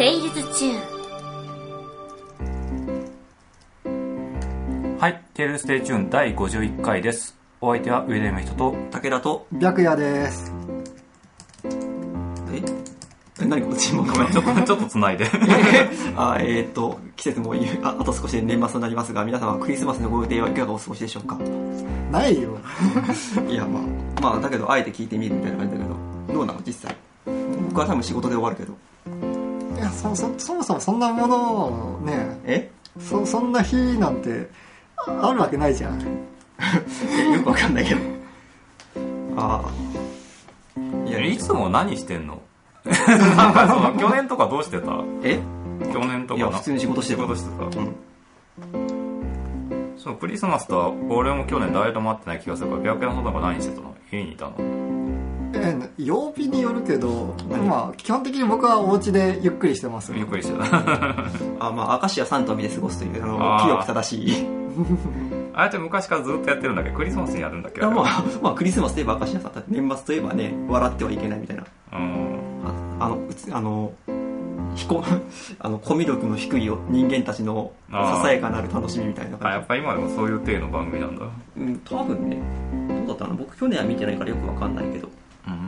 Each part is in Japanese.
テイルズチューン。 はい、テールズテイチューン第51回です。お相手は上田夢人と武田と白夜です。 何この沈黙ごめんちょっと繋いで季節もあと少しで年末になりますが、皆様クリスマスのご予定はいかがお過ごしでしょうか？ ないよいやまあだけどあえて聞いてみるみたいな感じだけど、どうなの実際？僕は多分仕事で終わるけど。 いやそもそもそんなものをね、そんな日なんてあるわけないじゃん。 よくわかんないけど。 いつも何してんの？なんかその去年とかどうしてた？去年とかいや普通に仕事してた。 そうクリスマスとは俺も去年誰とも会ってない気がするから、白夜の方が何してたの？家にいたの？ 曜日によるけど、まあ基本的に僕はお家でゆっくりしてます。 ゆっくりしてた明石家サンタを見て過ごすという清く正しいあれって昔からずっとやってるんだっけ？クリスマスにやるんだっけ？ まあクリスマスといえば明石家サンタ、年末といえばね、笑ってはいけないみたいな。コミュ力の低い人間たちのささやかなる楽しみみたいな感じ。 やっぱ今でもそういう体の番組なんだ。 多分ね。どうだったの？僕去年は見てないからよくわかんないけど。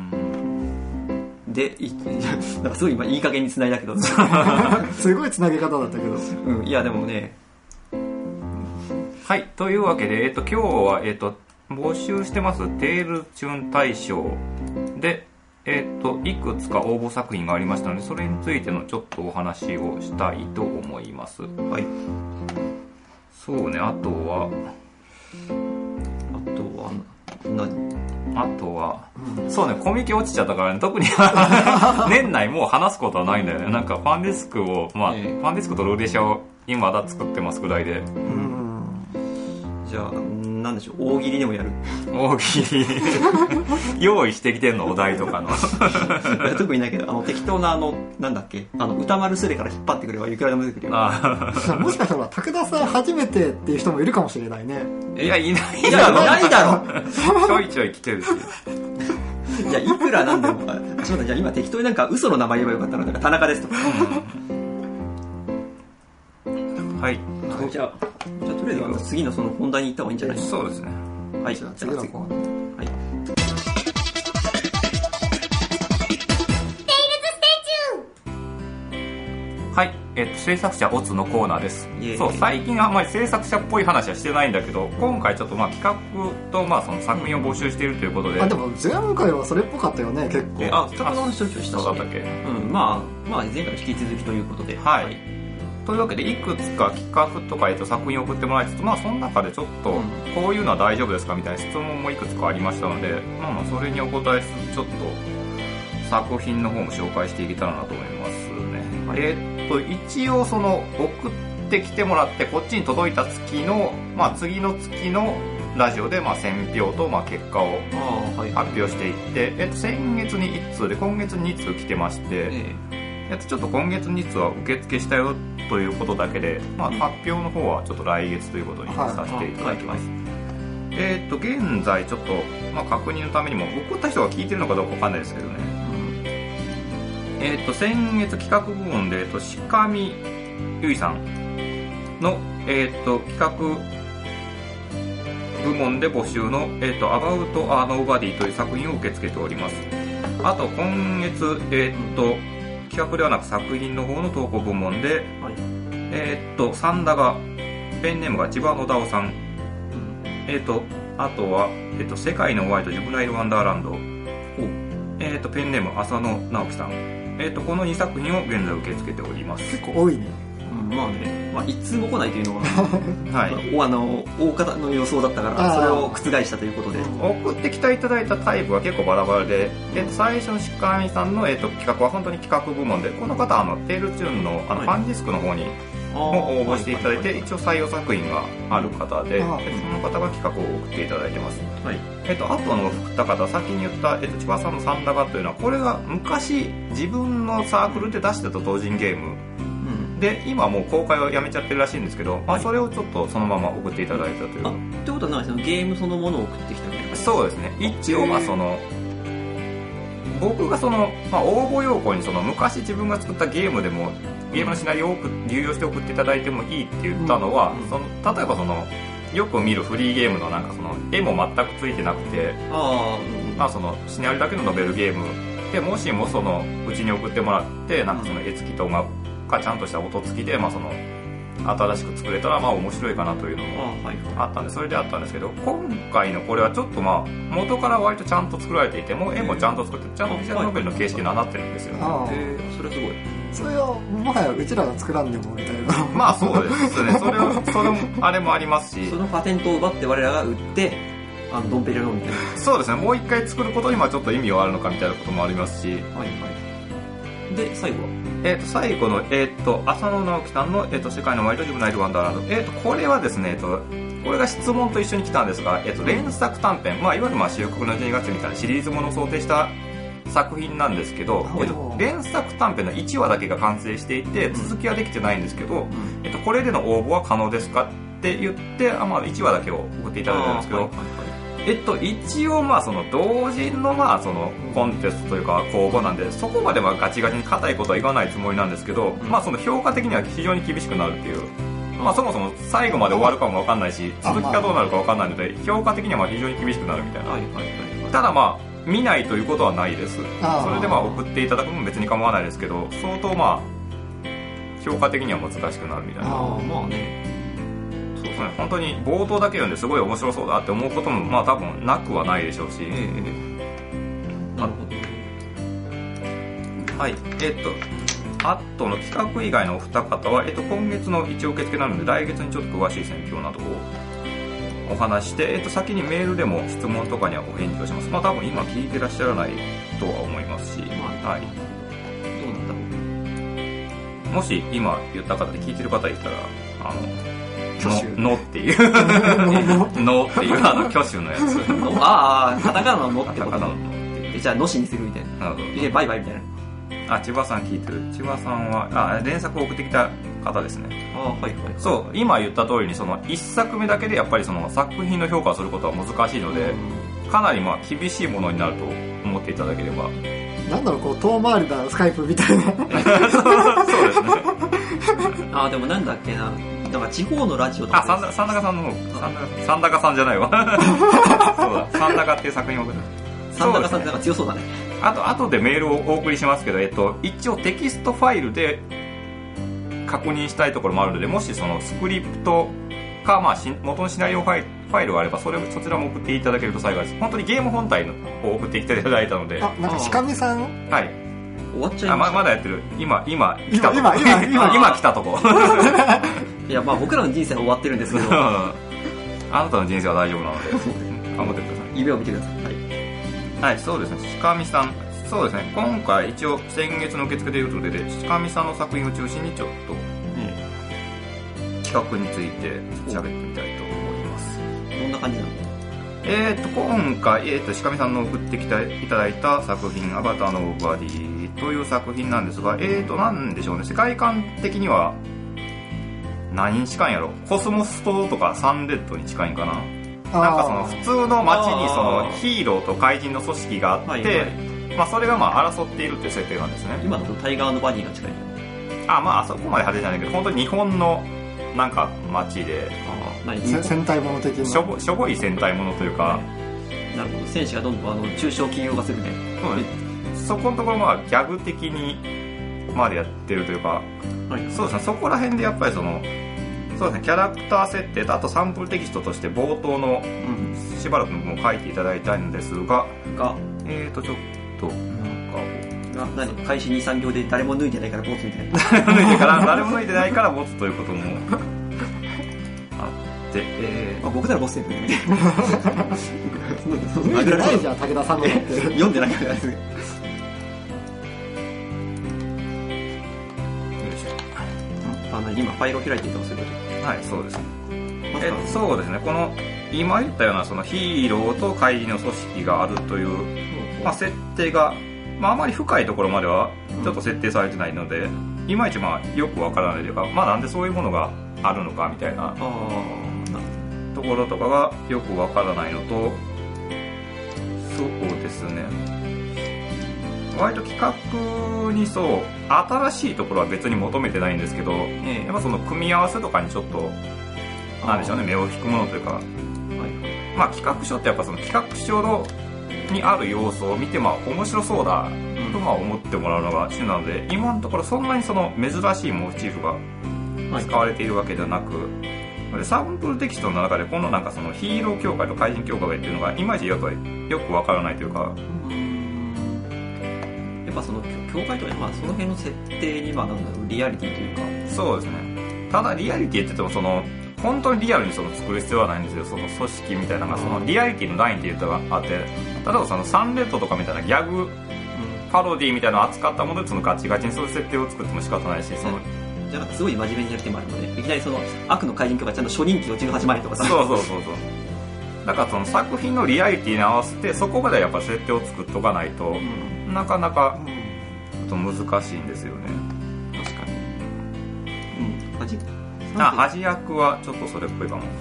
で、なんかすごい今いい加減に繋いだけどすごい繋げ方だったけど、 いやでもね、 はい、というわけで、今日は、募集してますテールチューン大賞で、いくつか応募作品がありましたので、それについてのちょっとお話をしたいと思います。 はい。 そうね、あとはそうね、コミケ落ちちゃったからね、特に年内もう話すことはないんだよね。なんかファンディスクを、ファンディスクとローディシャを今まだ作ってますぐらいで。 じゃあなんでしょう、大喜利でもやる？ 大喜利用意してきてんの？お題とかの特にないけど、適当ななんだっけ、歌丸すれから引っ張ってくればいくらでも出てくるよ。 もしかしたら武田さん初めてっていう人もいるかもしれないね。 いや、いないいだろちょいちょい来てるしいや、いくらなんでもじゃあ今適当になんか嘘の名前言えばよかったの？なんか田中ですとかはい、 じゃあとりあえず次のその本題に行った方がいいんじゃない？ そうですね。 はい、 じゃあ次のコーナー。 はい。 はい、制作者オツのコーナーです。そう、最近あんまり制作者っぽい話はしてないんだけど、今回ちょっと企画とその作品を募集しているということで。 でも前回はそれっぽかったよね、結構。 企画の話をしたし、 そうだったっけ？ まあ前回の引き続きということで。 はい。というわけでいくつか企画とか作品を送ってもらいつつ、その中でちょっとこういうのは大丈夫ですかみたいな質問もいくつかありましたので、それにお答えするちょっと作品の方も紹介していけたらなと思いますね。一応その送ってきてもらってこっちに届いた月の、次の月のラジオで選票と結果を発表していって、先月に1通で今月に2通来てまして、ちょっと今月2通は受付したよということだけで、発表の方はちょっと来月ということにさせていただきます。現在ちょっと、確認のためにも送った人が聞いてるのかどうかわかんないですけどね。先月企画部門で、鹿見ゆいさんの、企画部門で募集の、About a Nobody という作品を受け付けております。あと今月、企画ではなく作品の方の投稿部門で、サンダがペンネームが千葉野田尾さん、あとは、世界のホワイトジュブナイルワンダーランド、ペンネーム浅野直樹さん、この2作品を現在受け付けております。 結構多いね。 一通も来ないというのははい、 大方の予想だったからそれを覆したということで、 送ってきていただいたタイプは結構バラバラで、最初の鹿見さんの、企画は本当に企画部門で、この方テールチューンの、ファンディスクの方にも応募していただいて、一応採用作品がある方で、その方が企画を送っていただいてます。 はい。 あとの二方、先に言った、千葉さんのサンダガというのは、これが昔自分のサークルで出してた同人ゲームで、今もう公開はやめちゃってるらしいんですけど、それをちょっとそのまま送っていただいたという。 ってことは何ですか？ゲームそのものを送ってきたみたいな。 そうですね。一応その僕がその、応募要項にその昔自分が作ったゲームでもゲームのシナリオを流用して送っていただいてもいいって言ったのは、その例えばそのよく見るフリーゲームのなんかその絵も全くついてなくて、そのシナリオだけのノベルゲームでもしもそのうちに送ってもらってなんかその絵付きと音楽がちゃんとした音付きで、その新しく作れたら面白いかなというのもあったんで、それであったんですけど、今回のこれはちょっと元から割とちゃんと作られていて、もう絵もちゃんと作ってちゃんとオフィシャルノベルの形式になってるんですよね。 それすごい。 それはもはやうちらが作らんでもみたいな。 そうですね。それもあれもありますし、 そのパテントを奪って我らが売ってドンペリのみたいな。 そうですね。もう一回作ることにちょっと意味はあるのかみたいなこともありますし。 で最後は最後の浅野直樹さんの世界の終わりとジュブナイルワンダーランド。これはですねこれが質問と一緒に来たんですが、連作短編、いわゆる収穫の12月みたいなシリーズものを想定した作品なんですけど、連作短編の1話だけが完成していて続きはできてないんですけど、これでの応募は可能ですかって言って1話だけを送っていただいたんですけど、一応その同人のそのコンテストというか公募なんで、そこまでガチガチに硬いことは言わないつもりなんですけど、その評価的には非常に厳しくなるっていう、そもそも最後まで終わるかも分かんないし続きがどうなるか分かんないので評価的には非常に厳しくなるみたいな。ただ見ないということはないです。それで送っていただくのも別に構わないですけど、相当評価的には難しくなるみたいな。そうですね、本当に冒頭だけ読んですごい面白そうだって思うことも多分なくはないでしょうし、 なるほど。 はい。あとの企画以外のお二方は、今月の一応受付なので来月にちょっと詳しい選評などをお話して、先にメールでも質問とかにはお返事をします。多分今聞いてらっしゃらないとは思いますし、はい。 どうなんだろう。 もし今言った方で聞いてる方いたらのっていうのっていう挙手のやつカタカナののってことね。じゃあのしにするみたいな。バイバイみたいな。 千葉さん聞いてる。千葉さんは連作を送ってきた方ですね。そう、今言った通りにその1作目だけでやっぱりその作品の評価をすることは難しいので、かなり厳しいものになると思っていただければ。 なんだろう、遠回りだスカイプみたいな。そうですね。 でもなんだっけな、なんか地方のラジオとか。 三高さんの方。三高さんじゃないわ。そうだ、三高っていう作品を送る。 三高さんってなんか強そうだね。 あとでメールをお送りしますけど、一応テキストファイルで確認したいところもあるので、もしそのスクリプトか、元のシナリオファイルがあればそちらも送っていただけると幸いです。本当にゲーム本体を送っていただいたので。 なんかしかみさん、 はい、 終わっちゃいました。 まだやってる。今来たとこ。今来たとこ。 いや僕らの人生は終わってるんですけどあなたの人生は大丈夫なので頑張ってください。 夢を見てください。 はい、そうですね。しかみさん、そうですね。今回一応先月の受付でいうと出て、しかみさんの作品を中心にちょっと、企画について喋ってみたいと思います。 どんな感じなの？ 今回、しかみさんの送ってきていただいた作品、アバターのオーバーディという作品なんですが、なんでしょうね。世界観的には何に近いんやろ。コスモス島とかサンレッドに近いんかな。なんかその普通の街にそのヒーローと怪人の組織があって、それが争っているっていう設定なんですね。 今だとタイガー&バニーが近い。 あそこまで派手じゃないけど、本当に日本のなんか街で戦隊もの的なしょぼい戦隊ものというか、 なるほど。戦士がどんどん中小企業化するね。 そこのところギャグ的にまでやってるというか、そうですね。そこら辺でやっぱりそうですね、キャラクター設定と、あとサンプルテキストとして冒頭のしばらくの部分を書いていただいたいんですが、ちょっと開始 2,3 行で誰も脱いでないからボツみたいな。誰も脱いでないからボツということもあって、 僕ならボツって言って脱いでないじゃん、武田さんの読んでないからです。今ファイルを開いていたりすると。 はい、そうですね。そうですね。この今言ったようなそのヒーローと怪人の組織があるという、設定が、あまり深いところまではちょっと設定されてないので、いまいちよくわからないというか、なんでそういうものがあるのかみたいなところとかがよくわからないのと、そうですね。 割と企画にそう新しいところは別に求めてないんですけど、やっぱその組み合わせとかにちょっとなんでしょうね、目を引くものというか、はい、まあ企画書ってやっぱその企画書にある要素を見てまあ面白そうだとまあ思ってもらうのが主なので、今のところそんなにその珍しいモチーフが使われているわけではなく、でサンプルテキストの中でこのなんかそのヒーロー協会と怪人協会っていうのがいまいちよくわからないというか、 やっぱその協会とか、まあ、その辺の設定にまあなんだろうリアリティというか、 そうですね。ただリアリティって言ってもその本当にリアルにその作る必要はないんですよ。その組織みたいなのがそのリアリティのラインって言ったのがあって、例えばそのサンレッドとかみたいなギャグパロディみたいなのを扱ったものでそのガチガチにそういう設定を作っても仕方ないし、そのじゃあすごい真面目にやる手もあるので、いきなりその悪の怪人とかちゃんと初任給を18万円とかさ、 そうだからその作品のリアリティに合わせてそこまでやっぱ設定を作っとかないと、なかなかちょっと難しいんですよね。 確かに。 恥役はちょっとそれっぽいかも。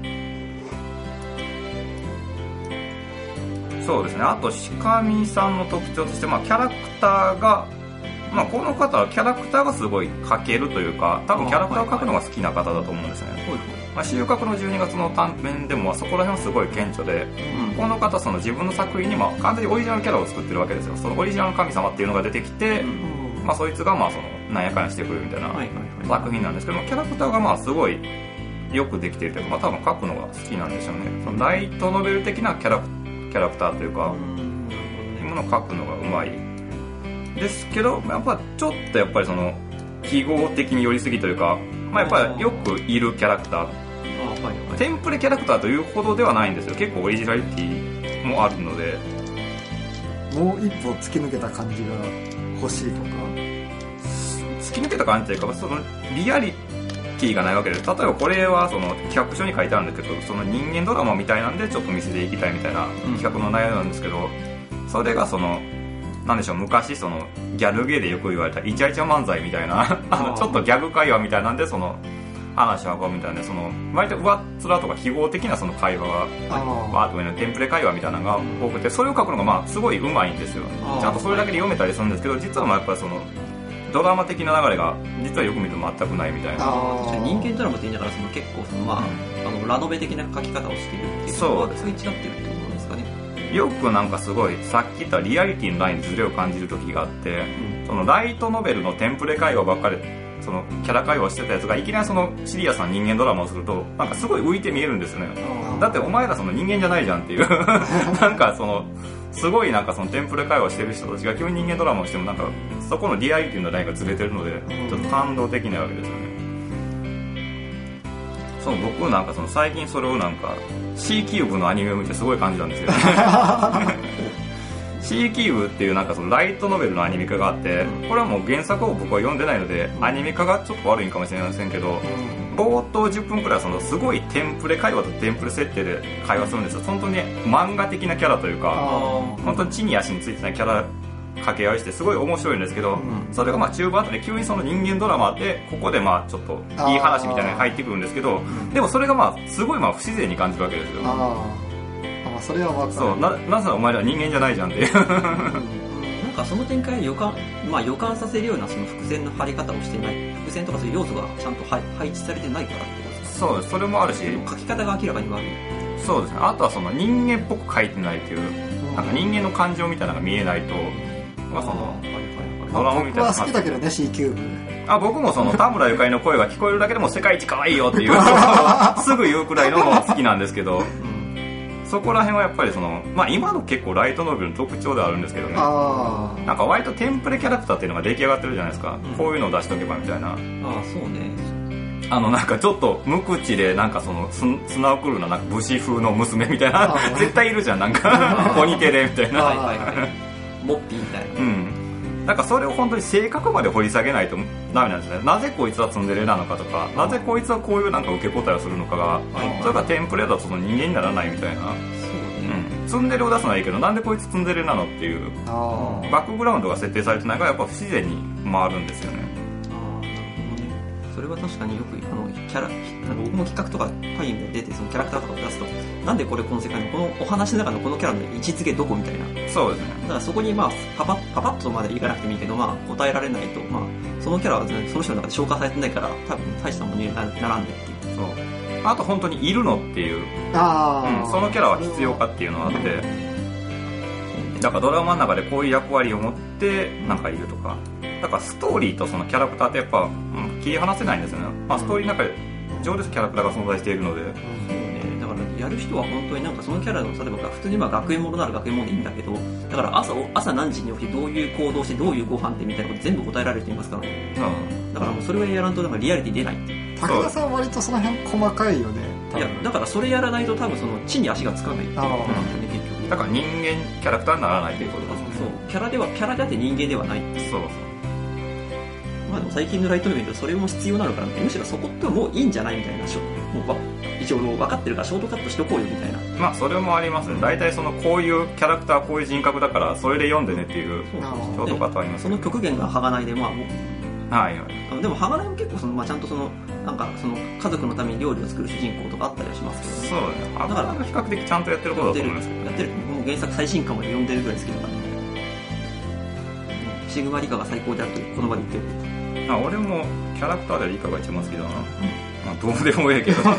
そうですね。あと鹿見さんの特徴として、まあキャラクターが、まあこの方はキャラクターがすごい描けるというか、多分キャラクターを描くのが好きな方だと思うんですね。まあ、収穫の12月の短編でもそこら辺はすごい顕著で、この方その自分の作品にまあ完全にオリジナルキャラを作ってるわけですよ。そのオリジナルの神様っていうのが出てきて、まあそいつがまあそのなんやかんやしてくるみたいな作品なんですけども、キャラクターがまあすごいよくできているというか、まあ多分描くのが好きなんでしょうね。そのライトノベル的なキャラクターというか、いうものを描くのがうまいですけど、やっぱちょっとやっぱりその記号的に寄りすぎというか、まあやっぱりよくいるキャラクター、テンプレキャラクターというほどではないんですよ。結構オリジナリティもあるので、 もう一歩突き抜けた感じが欲しいとか、 突き抜けた感じというか、そのリアリティがないわけで、例えばこれはその企画書に書いてあるんですけど、その人間ドラマみたいなんでちょっと見せていきたいみたいな企画の内容なんですけど、それがそのなんでしょう、昔そのギャルゲーでよく言われたイチャイチャ漫才みたいなちょっとギャグ会話みたいなんでその話を運ぶみたいな、その割と上っ面とか記号的なその会話がバーッと上のテンプレ会話みたいなのが多くて、それを書くのがまあすごい上手いんですよ。ちゃんとそれだけで読めたりするんですけど、実はまあやっぱりそのドラマ的な流れが実はよく見ると全くないみたいな。 人間ドラマって言いながらその結構そのまあ、ラノベ的な書き方をしているっていう、そうですね、違ってるってことですかね。 よくなんかすごいさっき言ったリアリティのラインにズレを感じる時があって、そのライトノベルのテンプレ会話ばっかりそのキャラ会話をしてたやつがいきなりそのシリアスな人間ドラマをするとなんかすごい浮いて見えるんですよね。だってお前らその人間じゃないじゃんっていうなんかそのすごいなんかそのテンプレ会話をしてる人たちが急に人間ドラマをしてもなんかそこのリアリティのラインがずれてるのでちょっと感動できないわけですよね。そう、僕なんかその最近それをなんか C キューブのアニメを見てすごい感じたんですよC キューブっていうなんかそのライトノベルのアニメ化があって、これはもう原作を僕は読んでないのでアニメ化がちょっと悪いんかもしれませんけど、冒頭10分くらいそのすごいテンプレ会話とテンプレ設定で会話するんですよ。本当に漫画的なキャラというか、本当に地に足についてないキャラ掛け合いしてすごい面白いんですけど、それがまあ中盤あたり急にその人間ドラマでここでまあちょっといい話みたいなのに入ってくるんですけど、でもそれがまあすごいまあ不自然に感じるわけですよ。 それは分かる。 そう、なぜお前ら人間じゃないじゃんっていうなんかその展開を予感させるようなその伏線の張り方をしていない、伏線とかそういう要素がちゃんと配置されてないからってことですか。 そうです、それもあるし書き方が明らかに悪い。 そうですね。あとはその人間っぽく書いてないっていう、なんか人間の感情みたいなのが見えないと、まあそのドラマみたいな。 僕は好きだけどね C キューブ。 僕もその田村ゆかりの声が聞こえるだけでも世界一可愛いよっていうすぐ言うくらいの好きなんですけど、そこら辺はやっぱりその、まあ、今の結構ライトノベルの特徴ではあるんですけどね、なんか割とテンプレキャラクターっていうのが出来上がってるじゃないですか、こういうのを出しとけばみたいな。 そうね。 なんかちょっと無口でなんかその砂をくるななんか武士風の娘みたいな絶対いるじゃん、なんかポニテレみたいなモッピーみたいな。 なんかそれを本当に性格まで掘り下げないとダメなんですね。なぜこいつはツンデレなのかとか、なぜこいつはこういうなんか受け答えをするのかが、それがテンプレだとその人間にならないみたいな。ツンデレを出すのはいいけど、なんでこいつツンデレなのっていうバックグラウンドが設定されてないからやっぱ不自然に回るんですよね。 それは確かによくキャラ僕も企画とか会議で出てそのキャラクターとかを出すとなんでこれこの世界のこのお話の中のこのキャラの位置づけどこみたいな。 そうですね。 だからそこにまあパパッとまでいかなくてもいいけど、まあ答えられないと、まあそのキャラは、ね、その人の中で消化されてないから多分大したものにならんでっていう。 そう。あと本当にいるのっていう、そのキャラは必要かっていうのがあって、だからドラマの中でこういう役割を持ってなんかいるとか、だからストーリーとそのキャラクターってやっぱ、切り離せないんですよね。まあストーリーの中で上手キャラクターが存在しているので。 だからやる人は本当になんかそのキャラの、例えば普通にまあ学園ものなら学園ものでいいんだけど、だから朝何時に起きてどういう行動してどういうご飯ってみたいなこと全部答えられる人いますからね。だからもうそれをやらんとなんかリアリティ出ないっていう。 武田さんは割とその辺細かいよね。 いやだからそれやらないと多分その地に足がつかないっていうことなんだよね結局。 だから人間キャラクターにならないということですね。 そうキャラであって人間ではないって。 そうそう。 まあでも最近のライトノベルでそれも必要なのかなって、むしろそこってもういいんじゃないみたいな、もう一応分かってるからショートカットしとこうよみたいな。 まあそれもありますね。大体そのこういうキャラクターこういう人格だからそれで読んでねっていうショートカットあります、 その極限が鋼でまあもうはいはい。 でも鋼も結構その、まあ、ちゃんとそのなんかその家族のために料理を作る主人公とかあったりはしますけど、 そうだね。だから比較的ちゃんとやってることだと思いますけど、 やってる。もう原作最新刊まで読んでるぐらい好きだから、シグマリカが最高であるとこの場で言ってる。 俺もキャラクターでリカが一番好きだな。まあどうでもええけど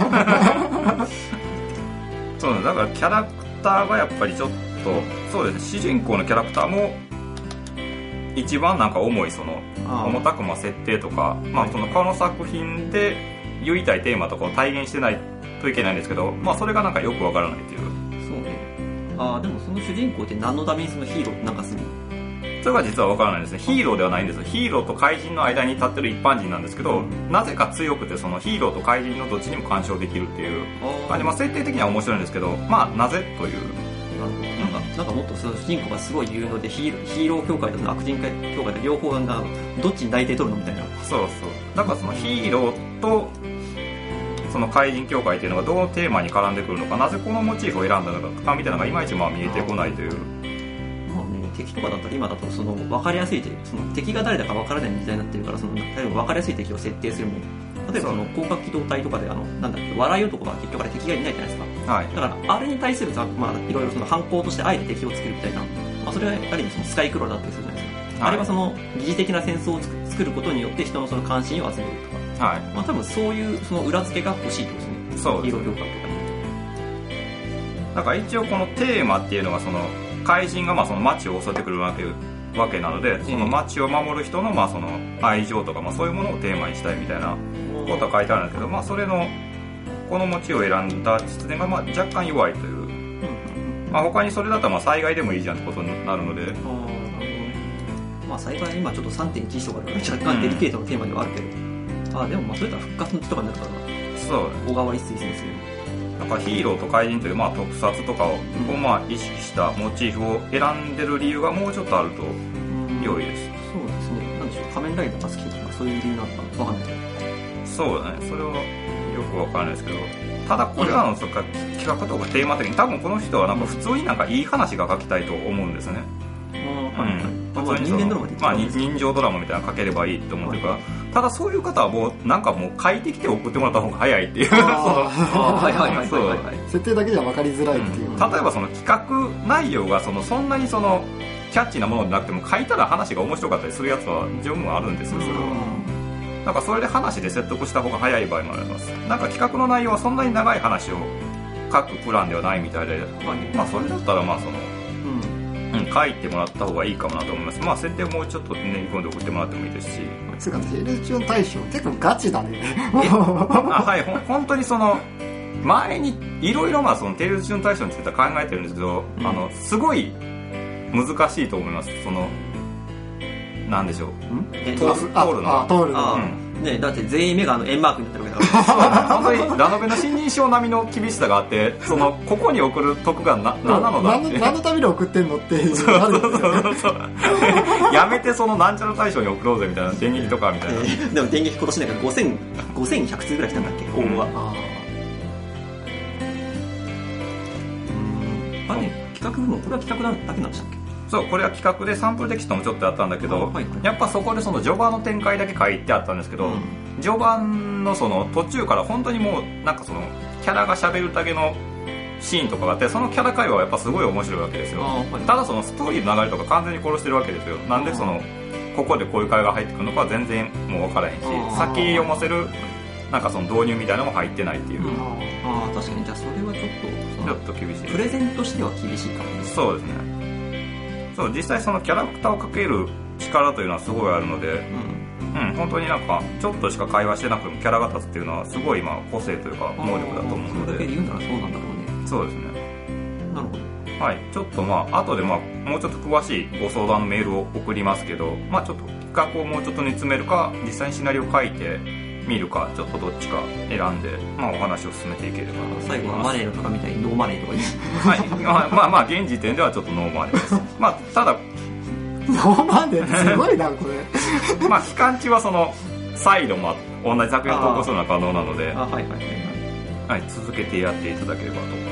そうだからキャラクターがやっぱりちょっとそうですね、主人公のキャラクターも一番なんか重いその重たく設定とか、まあそのこの作品で言いたいテーマとかを体現してないといけないんですけど、まあそれがなんかよくわからないっていう。 そうね。でもその主人公って何のためにそのヒーローってなんかするの？ それが実は分からないですね。ヒーローではないんですよ。ヒーローと怪人の間に立ってる一般人なんですけど、なぜか強くてそのヒーローと怪人のどっちにも干渉できるっていう感じ。まあ設定的には面白いんですけど、まあなぜという。 なるほど。なんかもっとその主人公がすごい有能でヒーロー協会と悪人協会と両方がどっちに内定取るのみたいな。 そうそう。だからそのヒーローとその怪人協会っていうのがどのテーマに絡んでくるのか、なぜこのモチーフを選んだのかみたいなのがいまいちまあ見えてこないという。 敵とかだったら今だとその分かりやすいその敵が誰だか分からない時代になってるから、その例えば分かりやすい敵を設定するもの、例えばその広角機動隊とかでなんだっけ、笑い男が結局あれ敵がいないじゃないですか、はい、だからあれに対するまあいろいろその犯行としてあえて敵を作るみたいな、まあ、それはある意味そのスカイクローだったりするじゃないですか、はい、あれはその疑似的な戦争を作ることによって人のその関心を集めるとか、はい、まあ多分そういうその裏付けが欲しいってことですね。そうです。ヒーロー協会とかに。 だから一応このテーマっていうのがその怪人がまあその街を襲ってくるわけなので、その街を守る人のまあその愛情とかまあそういうものをテーマにしたいみたいなことは書いてあるんですけど、まあそれのこの街を選んだ実年がまあ若干弱いという、まあ他にそれだったらまあ災害でもいいじゃんってことになるので、 まあ災害今ちょっと 3.11 とかで若干デリケートなテーマではあるけど、でもまあそれとは復活の地とかになるから、そう小川一水先生なんかヒーローと怪人というまあ特撮とかをまあ意識したモチーフを選んでる理由がもうちょっとあると良いです。 そうですね。なんでしょう、仮面ライダーが好きとかそういう理由なのかわかんないけど。 そうだね。それはよくわからないですけど、ただこれらの企画とかテーマ的に多分この人はなんか普通になんかいい話が書きたいと思うんですね。普通に人間ドラマでまあ人情ドラマみたいなの書ければいいと思ってるから、ただそういう方はもうなんかもう書いてきて送ってもらった方が早いっていう。 設定だけじゃ分かりづらいっていう。 例えばその企画内容がそんなにそのキャッチーなものでなくても書いたら話が面白かったりするやつは十分あるんですよ。それはなんかそれで話で説得した方が早い場合もあります。なんか企画の内容はそんなに長い話を書くプランではないみたいで、まあそれだったらまあその書いてもらった方がいいかもなと思います。まあ設定をもうちょっと練り込んで送ってもらってもいいですし。 つうかテレビ中の大将結構ガチだね。 はい、本当にその前にいろいろまあそのテレビ中の大将については考えてるんですけど、すごい難しいと思います。そのなんでしょう。通るの。 ね、だって全員目が円マークになってるわけだから本当にラノベの新人賞並みの厳しさがあって、そのここに送る得が何なのだって何のために送ってんのっていうそうやめてそのなんちゃら大賞に送ろうぜみたいな、電撃とかみたいな、 でも電撃今年なんか5100通ぐらい来たんだっけ、応募は。企画部門、これは企画だけなんでしたっけ。 そう、これは企画でサンプルテキストもちょっとやったんだけど、やっぱそこでその序盤の展開だけ書いてあったんですけど、序盤のその途中から本当にもうなんかそのキャラが喋るだけのシーンとかがあって、そのキャラ会話はやっぱすごい面白いわけですよ。ただそのストーリーの流れとか完全に殺してるわけですよ。なんでそのここでこういう会話が入ってくるのかは全然もう分からへんし、先読ませるなんかその導入みたいなのも入ってないっていう。 ああ確かに。じゃあそれはちょっと厳しい。 プレゼンとしては厳しいかもね。 そうですね。そう実際そのキャラクターをかける力というのはすごいあるので、本当になんかちょっとしか会話してなくてもキャラが立つっていうのはすごい個性というか能力だと思うので。 それだけで言うならそうなんだろうね。 そうですね。 なるほど。 はい、ちょっと後でもうちょっと詳しいご相談のメールを送りますけど、ちょっと企画をもうちょっと煮詰めるか実際にシナリオを書いてみるか、ちょっとどっちか選んで、お話を進めていければと思います。 最後はマネーのとかみたいにノーマネーとか言うはい、現時点ではちょっとノーマネーですただノーマネーすごいなこれ期間中はその再度も同じ作品を投稿するのは可能なので、続けてやっていただければと思います。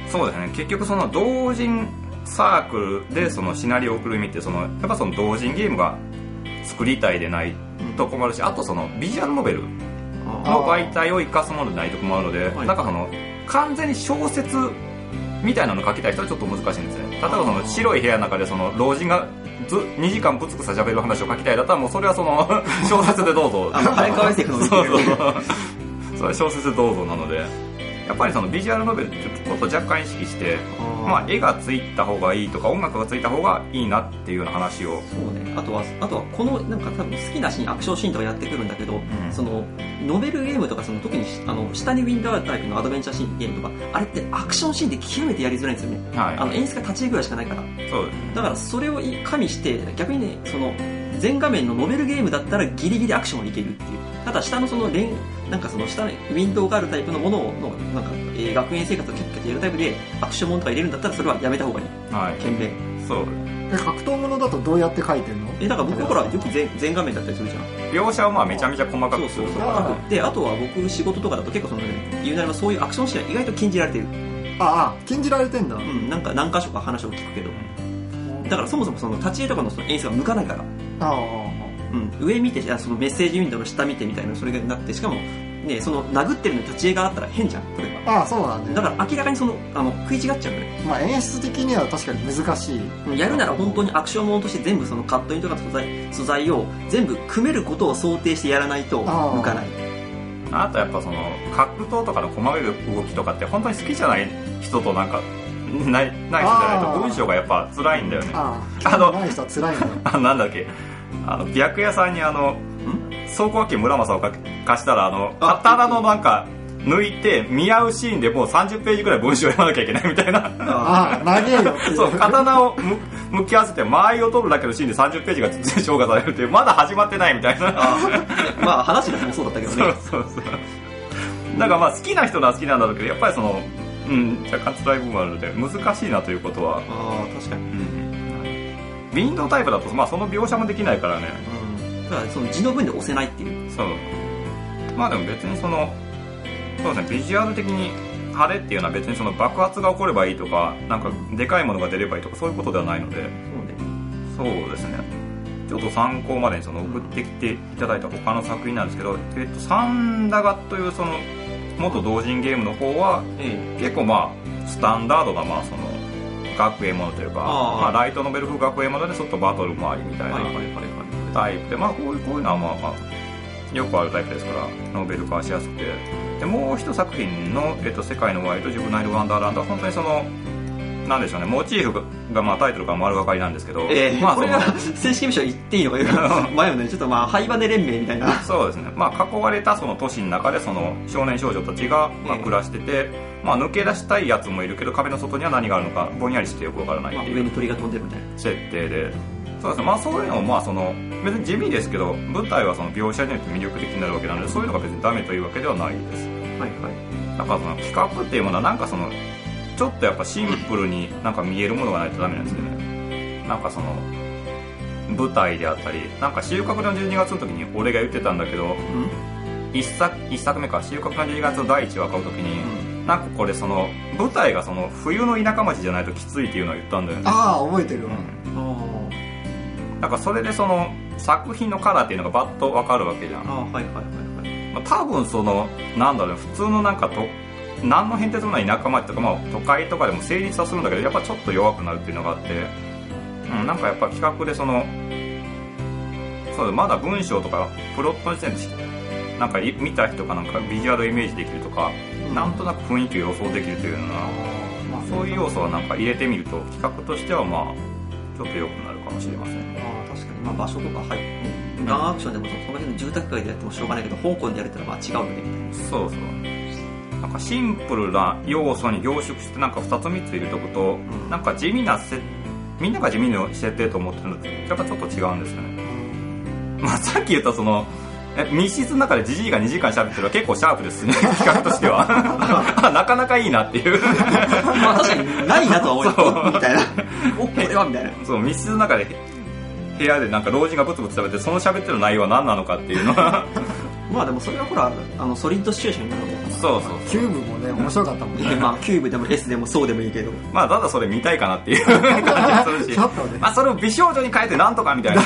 そうですね。結局その同人サークルでそのシナリオを送る意味って、やっぱその同人ゲームが作りたいでないと困るし、あとそのビジュアルノベルの媒体を生かすものでないと困るので、なんかその完全に小説みたいなのを書きたい人はちょっと難しいんですね。例えばその白い部屋の中でその老人が2時間ぶつくさ喋る話を書きたいだったら、もうそれはその小説でどうぞ早川 SF のそれは小説でどうぞなので、やっぱりそのビジュアルノベルってちょっと若干意識して、絵がついた方がいいとか音楽がついた方がいいなっていうような話を。 そうね。あとはこのなんか多分好きなシーン、アクションシーンとかやってくるんだけど、そのノベルゲームとか特に下にウィンドウタイプのアドベンチャーシーンゲームとか、あれってアクションシーンで極めてやりづらいんですよね。演出が立ち絵ぐらいしかないから。 そうですね。 だからそれを加味して逆にね、その全画面のノベルゲームだったらギリギリアクションはいけるっていう。ただ下のそのなんかその下にウィンドウがあるタイプのものをなんか、学園生活をキャッキャッやるタイプでアクションものとか入れるんだったらそれはやめた方がいい。懸命。 そう。 格闘ものだとどうやって書いてんの？ だから僕ほらよく全画面だったりするじゃん。 描写をめちゃめちゃ細かくする。 であとは僕仕事とかだと結構言うなればそういうアクションシーンは意外と禁じられてる。 禁じられてんだ。 なんか何箇所か話を聞くけど。だからそもそもその立ち絵とかの演出が向かないから。上見てそのメッセージウィンドウの下見てみたいなそれがなって、しかもねその殴ってるのに立ち絵があったら変じゃんこれが。 そうなんだよ。 だから明らかに食い違っちゃうよね。 演出的には確かに難しい。 やるなら本当にアクションものとして全部そのカットインとか素材を全部組めることを想定してやらないと向かない。 あとやっぱその格闘とかの細かい動きとかって本当に好きじゃない人とない人じゃないと文章がやっぱ辛いんだよね。 ない人は辛いんだよ。 なんだっけ、白夜さんに走行機村正を貸したら刀のなんか抜いて見合うシーンでもう30ページぐらい文章を読まなきゃいけないみたいな。 長えよ。 そう、刀を向き合わせて間合いを取るだけのシーンで30ページが消化されるっていう、まだ始まってないみたいな。 話がそうだったけどね。 そうだから好きな人は好きなんだろうけど、やっぱりその若干辛い部分があるので難しいなということは。 確かに。 ウィンドウタイプだとその描写もできないからね。 だからその字の文で押せないっていう。 そう。でも別にそうですね、ビジュアル的に派手っていうのは別にその爆発が起こればいいとか、なんかでかいものが出ればいいとかそういうことではないので。そうですね。ちょっと参考までに送ってきていただいた他の作品なんですけど、サンダガという元同人ゲームの方は、結構スタンダードな学園ものというか、ライトノベル風学園ものでちょっとバトルもありみたいなタイプで、こういうのはよくあるタイプですからノベル化しやすくて、でもう一作品の、世界のワイドジュブナイルワンダーランドは本当になんでしょうね、モチーフがタイトルから丸分かりなんですけど、これが正式名称言っていいのか迷うね。ちょっとハイバネ連盟みたいな。 そうですね。囲われた都市の中で少年少女たちが暮らしてて、抜け出したいやつもいるけど壁の外には何があるのかぼんやりしてよくわからないっていう、 上に鳥が飛んでるみたいな設定で。そうですね。そういうのも別に地味ですけど、舞台は描写によって魅力的になるわけなので、そういうのが別にダメというわけではないです。だから企画っていうものはなんかちょっとやっぱシンプルになんか見えるものがないとダメなんですよね。なんか舞台であったり、なんか収穫の12月の時に俺が言ってたんだけど、一作目か、収穫の12月の第1話買う時に、なんかこれ舞台が冬の田舎町じゃないときついっていうのを言ったんだよね。 覚えてるわ。 なんかそれで作品のカラーっていうのがバッと分かるわけじゃん。多分なんだろう、普通のなんか何の変哲もない田舎町とか、まあ、都会とかでも成立はするんだけどやっぱちょっと弱くなるっていうのがあって、なんかやっぱ企画でそうまだ文章とかプロットの時点でなんか見た人がなんかビジュアルイメージできるとか、なんとなく雰囲気を予想できるというような、そういう要素はなんか入れてみると企画としてはまあちょっと良くなるかもしれません。 確かに、まあ、場所とかガンアクションでもその辺の住宅街でやってもしょうがないけど香港でやれたらまあ違うよねみたいな。 そうなんかシンプルな要素に凝縮してなんか2つ3つ入れとくと、なんか地味なみんなが地味な設定と思ってるのとやっぱちょっと違うんですよね。まあさっき言ったその密室の中でジジイが2時間喋ってるのは結構シャープですね企画としてはなかなかいいなっていうまあ確かにないなとは思うよみたいなおこれはみたいな。 そう密室の中で部屋でなんか老人がブツブツ喋ってその喋ってる内容は何なのかっていうのはまあでもそれはほらソリッドシチュエーションになるのかな。 そうキューブもね面白かったもんねまあキューブでも S でもそうでもいいけどまあただそれ見たいかなっていう感じがするしちょっとね、 まあそれを美少女に変えてなんとかみたいな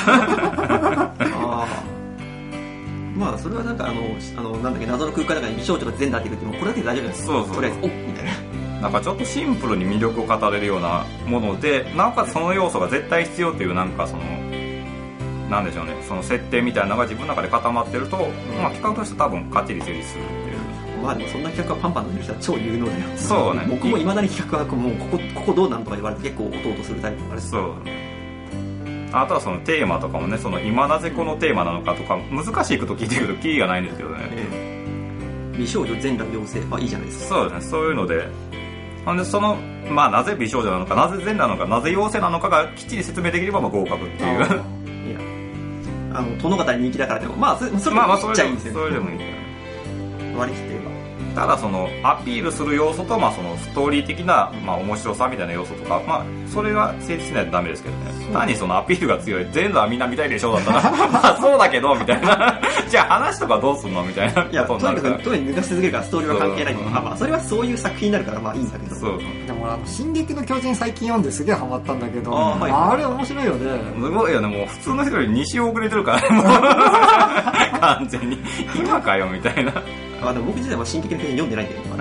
まあそれはなんかなんだっけ謎の空間の中に美少女が全裸って言ってもこれだけで大丈夫です。 そうとりあえずおっみたいな。 なんかちょっとシンプルに魅力を語れるようなもので、なおかつその要素が絶対必要というなんかなんでしょうね、その設定みたいなのが自分の中で固まってると、まあ企画として多分かっちり成立するっていう。 まあでもそんな企画はパンパンの人は超有能だよ。 そうね。 僕も未だに企画はもうここどうなんとか言われて結構弟するタイプあれ。 そう。あとはそのテーマとかもね、今なぜこのテーマなのかとか難しいこと聞いてくるとキリがないんですけどね。 美少女全裸妖精はいいじゃないですか。 そうですね。そういうので。なんでまあなぜ美少女なのか、なぜ全裸なのか、なぜ妖精なのかがきっちり説明できればまあ合格っていう。いや、 殿方に人気だからでもまあそれも言っちゃいいんですよね。 それでもいいから。 割り切ってれば。 ただアピールする要素と、まあ、ストーリー的な、まあ、面白さみたいな要素とか、まあ、それが成立しないとダメですけどね。単にアピールが強い全部はみんな見たいでしょだったらまあそうだけどみたいなじゃあ話とかどうすんのみたいな。 いやとにかく抜かし続けるからストーリーは関係ないけど、まあそれはそういう作品になるからまあいいんだけど。 そうでも進撃の巨人最近読んですげえハマったんだけど、あれ面白いよね。 すごいよね。もう普通の人より西遅れてるからもう完全に今かよみたいな。 でも僕自体は進撃の巨人読んでないんだけど、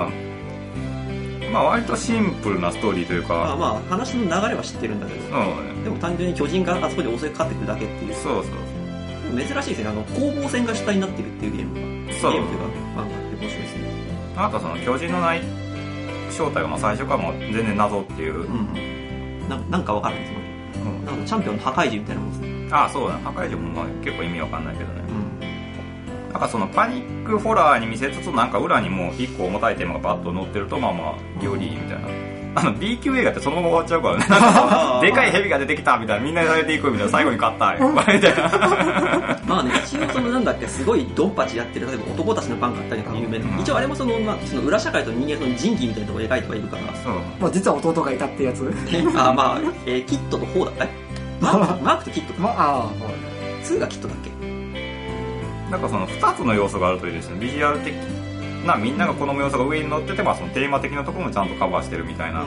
まあ割とシンプルなストーリーというか、 まあ話の流れは知ってるんだけど、でも単純に巨人があそこで襲いかかってくるだけっていう。 そう珍しいですね。攻防戦が主体になってるっていうゲームが、ゲームというか漫画って面白いですね。 あと巨人の正体が最初からもう全然謎っていう、 なんかわからないですよね。なんかチャンピオンの破壊獣みたいなもんですね。 そうだね。破壊獣も結構意味わかんないけどね。なんかパニックホラーに見せつつなんか裏にも一個重たいテーマがバッと載ってるとまあまあよりいいみたいな。B 級映画ってそのまま終わっちゃうからね。でかい蛇が出てきたみたいな、みんなでされていくみたいな、最後に勝ったみたいな。 まあね、一応なんだっけ、すごいドンパチやってる、例えば男たちの番があったりとか有名な、一応あれもまあ、裏社会と人間の仁義みたいなところを描いてはいるから。 まあ実は弟がいたってやつ。 まあ、キットと4だったね。マークとキットか。2がキットだっけ。 なんか2つの要素があるといいですね。ビジュアル的なみんなが好む要素が上に乗ってて、まあテーマ的なところもちゃんとカバーしてるみたいな。だ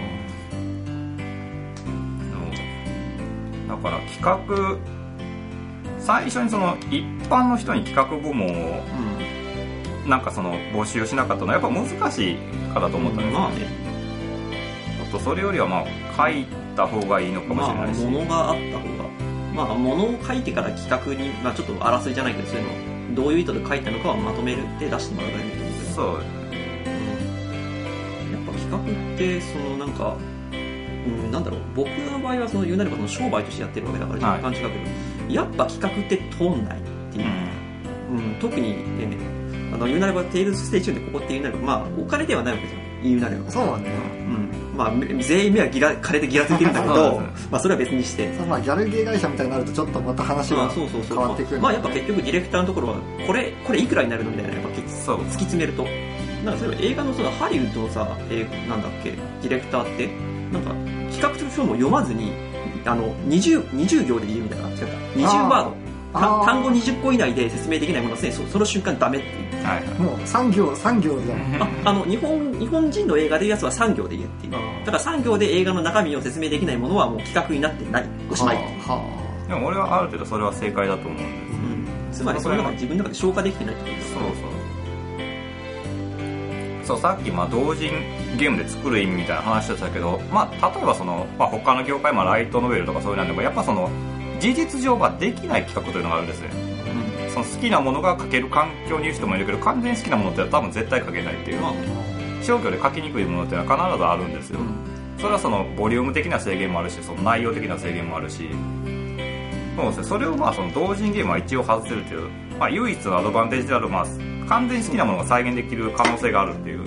から企画、最初に一般の人に企画部門をなんか募集しなかったのはやっぱ難しいからだと思ったんですよ。ちょっとそれよりはまあ書いた方がいいのかもしれないし、 物があった方が、まあ物を書いてから企画に、まあちょっとあらすじじゃないけど、そういうのどういう意図で書いたのかをまとめるって出してもらえばいいと思うんです。 そうですね。 やっぱ企画ってなんか、なんだろう、僕の場合は言うなれば商売としてやってるわけだから若干違うけど、やっぱ企画って通んないっていう、特にね、言うなればテイルズステーションでここって言うなれば、まあお金ではないわけじゃん、言うなれば。 そうなんだよ。 まあ全員目は金でギラついてるんだけどまあそれは別にして、 まあギャルゲー会社みたいになるとちょっとまた話が変わってくる。 まあやっぱ結局ディレクターのところはこれいくらになるのみたいな、やっぱ突き詰めると、なんかそれ映画のハリウッドのさ、なんだっけ、ディレクターってなんか企画書も読まずに20行で言うみたいな、違った20ワード、単語20個以内で説明できないものはその瞬間ダメっていう、 もう3行じゃん。 日本人の映画でいうやつは3行で言えっていう。だから3行で映画の中身を説明できないものはもう企画になってない、おしまい。 でも俺はある程度それは正解だと思うんです、 つまりそれが自分の中で消化できてないってことです。 そうさっき同人ゲームで作る意味みたいな話してたけど、例えばその、他の業界、ライトノベルとかそういうのでもやっぱその事実上はできない企画というのがあるんですね、その好きなものが書ける環境にいる人もいるけど、完全に好きなものって多分絶対書けないっていう、商業で書きにくいものっていうのは必ずあるんですよ、それはそのボリューム的な制限もあるし、その内容的な制限もあるし、そうですね、それをその同人ゲームは一応外せるという、唯一のアドバンテージである、完全に好きなものが再現できる可能性があるっていう、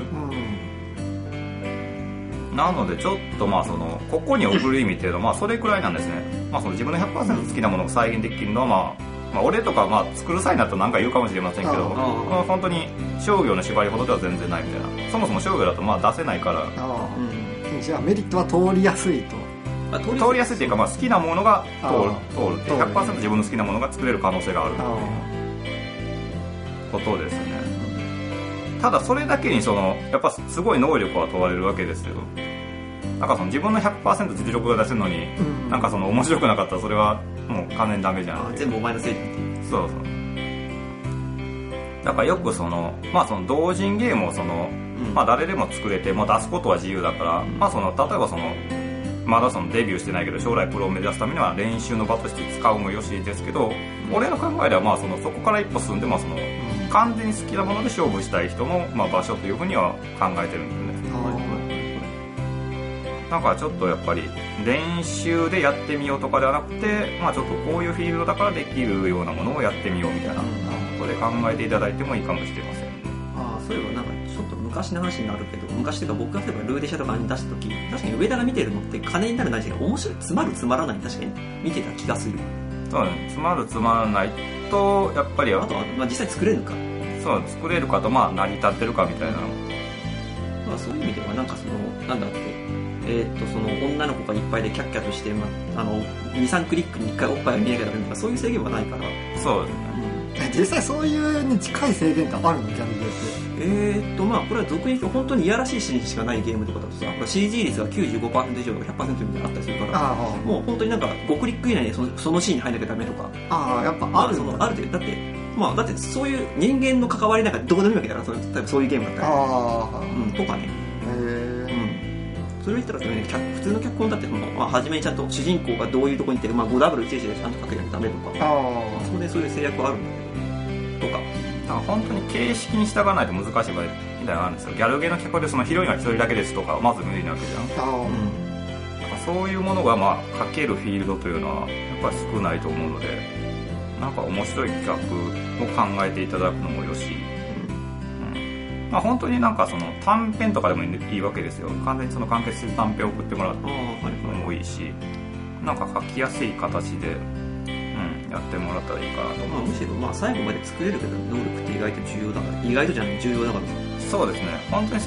なのでちょっとそのここに送る意味っていうのはそれくらいなんですね、その自分の 100% 好きなものを再現できるのは俺とか作る際になると何か言うかもしれませんけど、本当に商業の縛りほどでは全然ないみたいな、そもそも商業だと出せないから、 じゃあメリットは通りやすいと。 通りやすいっていうか、好きなものが通るって 100% 自分の好きなものが作れる可能性があるっていうことですね。ただそれだけにやっぱすごい能力は問われるわけですよ。なんかその自分の 100% 実力が出せるのに、なんかその面白くなかったらそれはもう完全にダメじゃん。 全部お前のせいだっていう。 そうそう。だからよくその同人ゲームを誰でも作れて、出すことは自由だから、例えばまだデビューしてないけど将来プロを目指すためには練習の場として使うもよしですけど、俺の考えではそこから一歩進んで完全に好きなもので勝負したい人の場所というふうには考えてるんですね。だからちょっとやっぱり練習でやってみようとかではなくて、ちょっとこういうフィールドだからできるようなものをやってみようみたいなことで考えていただいてもいいかもしれません。 そういえばなんかちょっと昔の話になるけど、昔というか僕が例えばルーデシャとかに出した時、確かに上田が見てるのって金になるないし面白い、つまるつまらない、確かに見てた気がする。 そうね、つまるつまらないとやっぱりあとは、実際作れるか、 そう作れるかと成り立ってるかみたいな、 そういう意味ではなんかなんだっけ、その女の子がいっぱいでキャッキャとして、23クリックに1回おっぱいを見なきゃダメとかそういう制限はないから。 そうですね、 実際そういうに近い制限ってあるの？ギャルゲーってこれは俗に言うと本当にいやらしいシーンしかないゲームとかだとさ、CG 率が 95% 以上とか 100% みたいなのあったりするから、もう本当になんか5クリック以内でそのシーンに入んなきゃダメとか、 やっぱあるある程度だってそういう人間の関わりなんかどこでもいいわけだから、例えばそういうゲームだったらとかね、それを言ったらね、普通の脚本だって初めにちゃんと主人公がどういうとこにいて、5W11 でちゃんと書けなきゃダメとか、そういう制約はあるんだけどとか。 本当に形式に従わないと難しい場合みたいなのがあるんですよ。ギャルゲーの脚本でヒロインは一人だけですとかまず無理なわけじゃん。そういうものが書けるフィールドというのはやっぱり少ないと思うので、なんか面白い企画を考えていただくのもよし、本当になんか短編とかでもいいわけですよ。完全に完結して短編を送ってもらうのもいいし、なんか書きやすい形でやってもらったらいいかなと思う。 むしろ最後まで作れるけど能力って意外と重要だから、意外とじゃない重要だから。 そうですね、本当に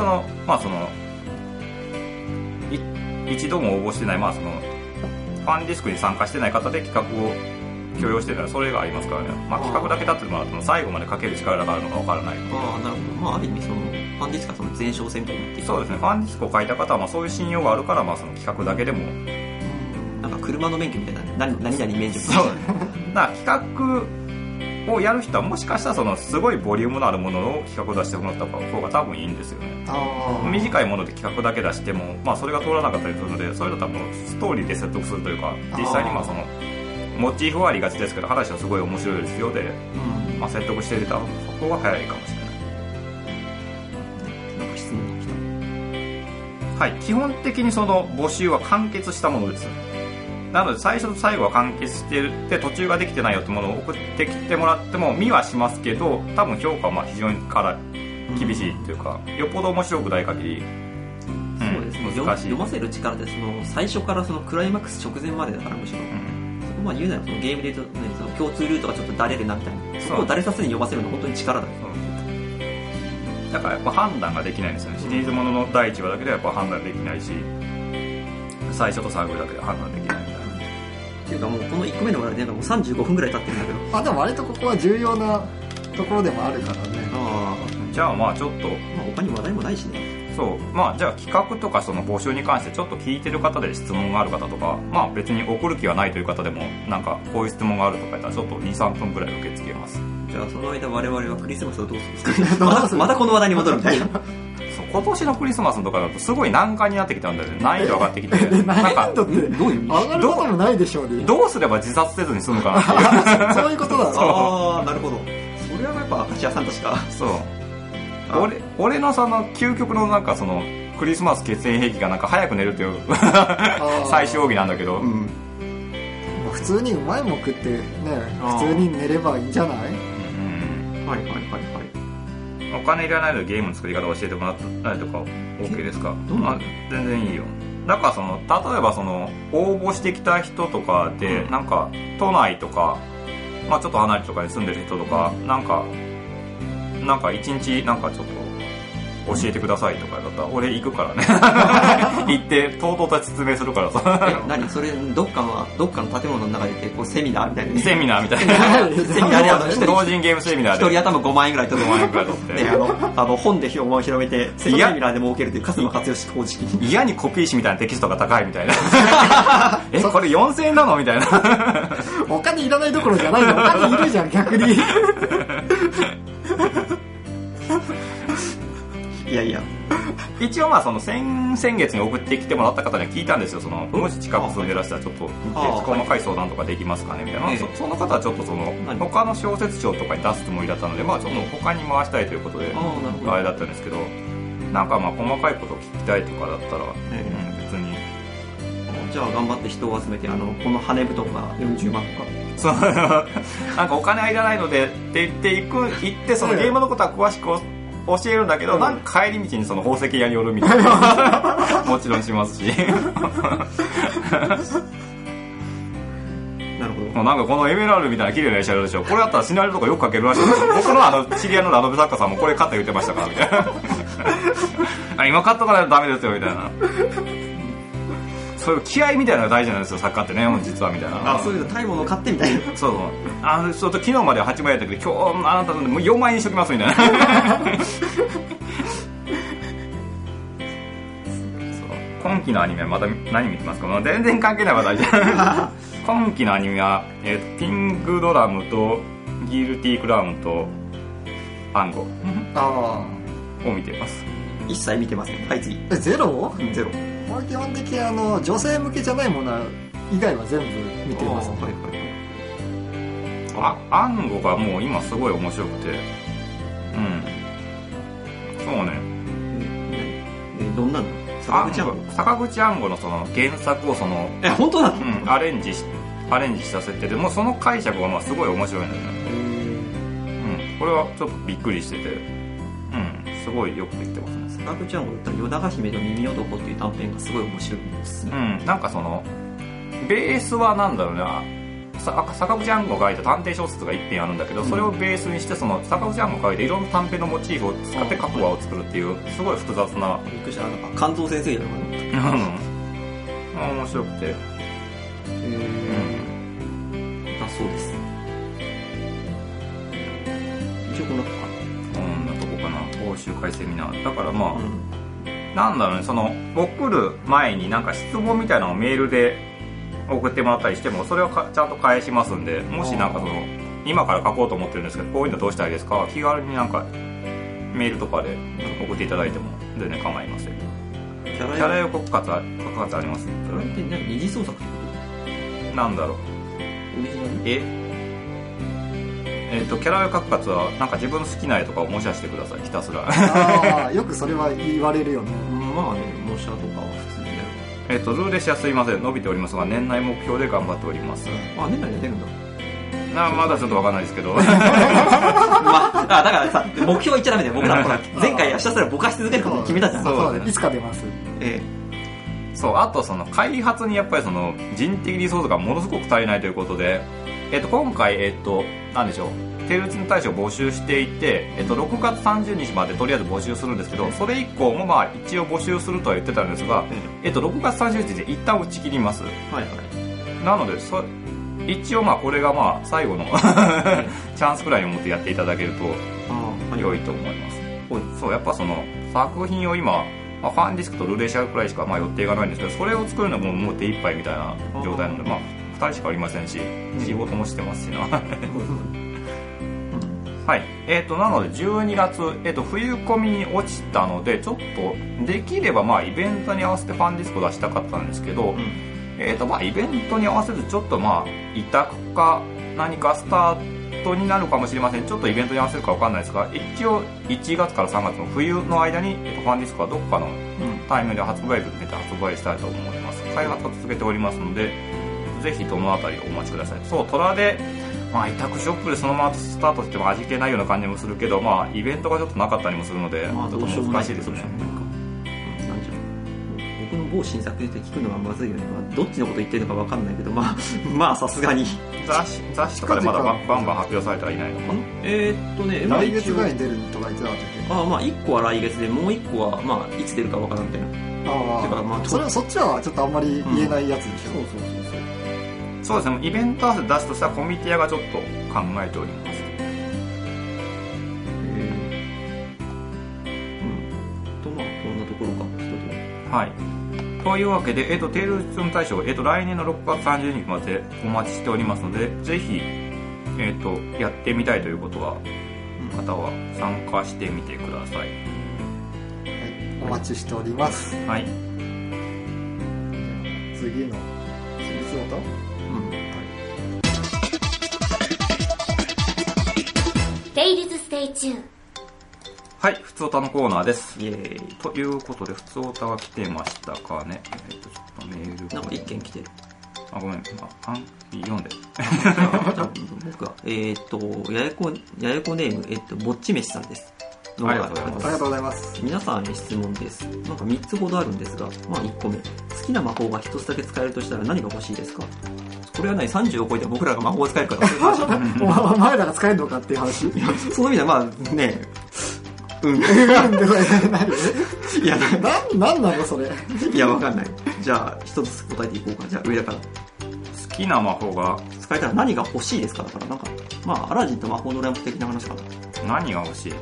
一度も応募してない、ファンディスクに参加してない方で企画を許容してるのはそれがありますからね。企画だけ立ってもらうと最後まで書ける力があるのか分からない。 なるほど。ある意味ファンディスクは前哨戦みたいになっている。 そうですね、ファンディスクを書いた方はそういう信用があるから、その企画だけでもなんか車の免許みたいな、何々免許みたいな。 そうだから企画をやる人はもしかしたらすごいボリュームのあるものを企画を出してもらった方が多分いいんですよね。短いもので企画だけ出しても、それが通らなかったりするので、それだとストーリーで説得するというか、実際にモチーフはありがちですけど話はすごい面白いですよで、説得していた方が早いかもしれない。 なんか質問が来た。 はい、基本的に募集は完結したものです。なので最初と最後は完結していて途中ができてないよってものを送ってきてもらっても見はしますけど、多分評価は非常に厳しいというか、よっぽど面白くない限り、 そうですね、読ませる力って最初からクライマックス直前までだから、むしろ、言うならゲームで言うと、共通ルートがちょっとだれるなみたいな、そこをだれさせに読ませるのは本当に力だ。 だからやっぱ判断ができないんですよね。シリーズものの第1話だけではやっぱ判断できないし、最初と最後だけで判断できないみたいな。 っていうかもうこの1個目の話題でもう35分ぐらい経ってるんだけど、 でも割とここは重要なところでもあるからね。 じゃあちょっと他に話題もないしね。 そうじゃあ企画とか募集に関してちょっと聞いてる方で質問がある方とか、別に送る気はないという方でもなんかこういう質問があるとか言ったらちょっと 2,3 分ぐらい受け付けます。 じゃあその間我々はクリスマスをどうするんですかまたこの話題に戻るみたいな。 そう今年のクリスマスとかだとすごい難関になってきたんだよね。難易度上がってきて難易度ってどういう上がることもないでしょうね。 どうすれば自殺せずに済むかなっていうそういうことだ。 ああ、なるほど。それはやっぱ明石家さんとしか。 そう俺のその究極のなんかそのクリスマス血縁兵器がなんか早く寝るっていう最小義なんだけど、 普通にうまいもん食ってね、普通に寝ればいいんじゃない？ はいはいはいはい。 お金いらないのでゲームの作り方を教えてもらったりとか OK ですか？全然いいよ。なんかその例えばその応募してきた人とかで、なんか都内とか、まあちょっと離れてとかに住んでる人とか、なんか一日なんかちょっと教えてくださいとかだったら俺行くからね行ってとうとうと説明するからさ何それどっかの建物の中で結構セミナーみたいなセミナーみたいなセミナーで同人ゲームセミナーで一人頭5万円ぐらい取る 5万円ぐらい取ってね、本で評判を広めてセミナーで儲けるというカスの活用式方式嫌にコピー紙みたいなテキストが高いみたいなこれ4000円なのみたいなお金いらないどころじゃないの。お金いるじゃん逆にいやいや一応まあその先月に送ってきてもらった方には聞いたんですよ。そのもし近く住んでらしたらちょっと細かい相談とかできますかねみたいな、その方はちょっとその他の小説賞とかに出すつもりだったので、まあちょっと他に回したいということであれだったんですけど、なんかまあ細かいことを聞きたいとかだったら別にじゃあ頑張って人を集めてこの羽布団が40万とかそうなんかお金はいらないのでって言って行ってそのゲームのことは詳しく教えるんだけど、なんか帰り道にその宝石屋に寄るみたいなもちろんしますしなるほど。 もうなんかこのエメラルドみたいな綺麗な絵写るでしょ。これだったらシナリオとかよく描けるらしいですよ。僕の知り合いのラノベ作家さんもこれ買った言ってましたからみたいな今買っとかないとダメですよみたいなそういう気合みたいなのが大事なんですよ、作家ってね、実はみたいな。 そういうの、大物を買ってみたいな。 そうそう。昨日までは8万円だったけど、今日あなたのもう4万円にしときますみたいな。そう今期のアニメはまた何見てますか？もう全然関係ない話題じゃん。今期のアニメは、ピングドラムとギルティクラウンとアンゴを見ています。 一切見てません。はい、次。 ゼロ？ ゼロ。 基本的に女性向けじゃないもの以外は全部見てます、ね。 アンゴがもう今すごい面白くて、そうね。 どんなの？ 坂口アンゴのその原作をその本当だ。 アレンジさせてでもその解釈がまあすごい面白いんだよね。これはちょっとびっくりしてて、すごいよくできてますね。 坂口アンゴだったら与田姫の耳男っていう短編がすごい面白いですね。 なんかそのベースはなんだろうな、坂口アンゴが書いた探偵小説が一編あるんだけど、それをベースにしてその坂口アンゴが書いたいろんな短編のモチーフを使って各話を作るっていうすごい複雑な。 びっくりした。なんか関東先生やるのかな。面白くて。 だそうです。一応こんなとこかな。 講習会セミナーだからまあ、なんだろうね、その送る前になんか質問みたいなのをメールで送ってもらったりしてもそれをちゃんと返しますんで、もしなんかその今から書こうと思ってるんですけどこういうのどうしたらいいですか、気軽になんかメールとかで送っていただいても全然構いません。キャラ予告活あります。 それってなんか二次創作ってこと？ なんだろう、 オリジナル？ キャラ予告活はなんか自分の好きな絵とかを模写してください、ひたすら。 よくそれは言われるよね。 まあね、模写とかは普通にやる。 ルーレシアすいません、伸びておりますが年内目標で頑張っております。 年内で出るんだ。 まだちょっと分かんないですけど。 だからさ、目標言っちゃダメだよ。僕ら前回ひたすらぼかし続けることを決めたじゃん。 そうね。いつか出ます。 そう、あとその開発にやっぱりその人的リソースがものすごく足りないということで、今回なんでしょう、手打ちの大使を募集していて、6月30日までとりあえず募集するんですけど、それ以降もまあ一応募集するとは言ってたんですが、6月30日で一旦打ち切ります。なので一応まあこれがまあ最後のチャンスくらいに思ってやっていただけると良いと思います。そう、やっぱその作品を今、ファンディスクとルレシアくらいしかまあ予定がないんですけど、それを作るのももう手一杯みたいな状態なので、まあ2人しかありませんし仕事もしてますしな。 そはい。なので12月、冬コミに落ちたので、ちょっと、できればまあイベントに合わせてファンディスコ出したかったんですけど、まあイベントに合わせずちょっとまあ、委託か何かスタートになるかもしれません。ちょっとイベントに合わせるかわかんないですが、一応1月から3月の冬の間に、ファンディスコはどっかのタイムで発売日に出て発売したいと思います。開発を続けておりますので、ぜひどのあたりお待ちください。そう、トラで、まあ委託ショップでそのままスタートしても味気ないような感じもするけど、まあイベントがちょっとなかったりもするので、 まあちょっと難しいですね。 なんじゃ僕の某新作で聞くのはまずいよね。まあ、どっちのこと言ってるのかわかんないけど、まあさすがに雑誌とかでまだバンバン発表されてはいないのかな。 来月ぐらいに出るとか言ってなかったっけ？ まあ1個は来月で、もう1個はまあいつ出るかわからんみたいな。 てかまあそっちはちょっとあんまり言えないやつでしょ。 そうですね、イベント合わせて出すとしたらコミュニティアがちょっと考えております。 まあこんなところか一つはい。というわけで、テールズン大賞、来年の6月30日までお待ちしておりますので、ぜひ、やってみたいということは、方は参加してみてください。 お待ちしております。 はい。 次の質問と、 テイルズステイチューン。 はい、ふつおたのコーナーです。 イエーイ。 ということで、ふつおたが来てましたかね。ちょっとメールなんか一件来てる。 あ、ごめん、読んで。 じゃあ僕はややこネームぼっち飯さんです。 ありがとうございます。 ありがとうございます。 皆さんに質問です。なんか3つほどあるんですが、まあ1個目、好きな魔法が1つだけ使えるとしたら何が欲しいですか？これは何、30を超えて僕らが魔法を使えるからそういう話。お前らが使えるのかっていう話。 その意味ではまあね、いや、 なんなのそれ。 いや、わかんない。じゃあ一つ答えていこうか。じゃあ上だから。 好きな魔法が使えたら何が欲しいですか？だからなんか、まあアラジンと魔法のランプ的な話かな。 何が欲しい？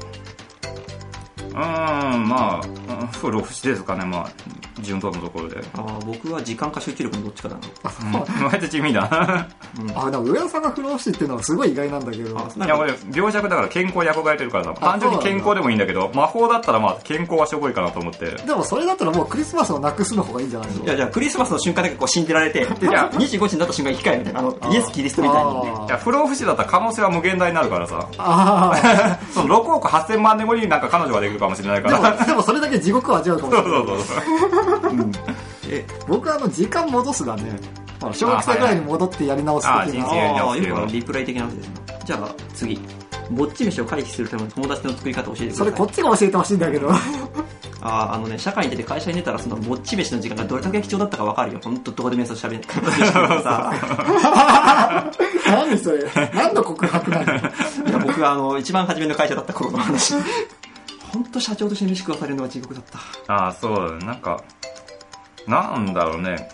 まあ、不老不死ですかね、まあ、順当なところで。 僕は時間か集中力のどっちかだな。 割と地味だ。 でも上田さんが不老不死っていうのはすごい意外なんだけど。 いや、俺、病弱だから健康に憧れてるからさ、単純に健康でもいいんだけど、魔法だったらまあ、健康はしょぼいかなと思って。 でもそれだったらもうクリスマスをなくすの方がいいんじゃないの？ いや、じゃあクリスマスの瞬間だけこう死んでられて、いや、25日になった瞬間生き返るみたいな、イエス・キリストみたいに。 いや、不老不死だったら可能性は無限大になるからさ。その6億8000万年後になんか彼女ができるかもしれないから。 でもそれだけ地獄を味わうかもしれない。 そう。 僕は時間戻すだね。小学生ぐらいに戻ってやり直す的な。 よくリプライ的な話ですね。じゃあ次、ぼっち飯を回避するための友達の作り方を教えてください。 それこっちが教えてほしいんだけど。 社会に出て会社に出たらそのぼっち飯の時間がどれだけ貴重だったか分かるよ。ほんとどこでも喋るさ。 何それ？何の告白なの？ いや、僕が一番初めの会社だった頃の話。本当社長として飯食わされるのは地獄だった。 そうだね。なんだろうね。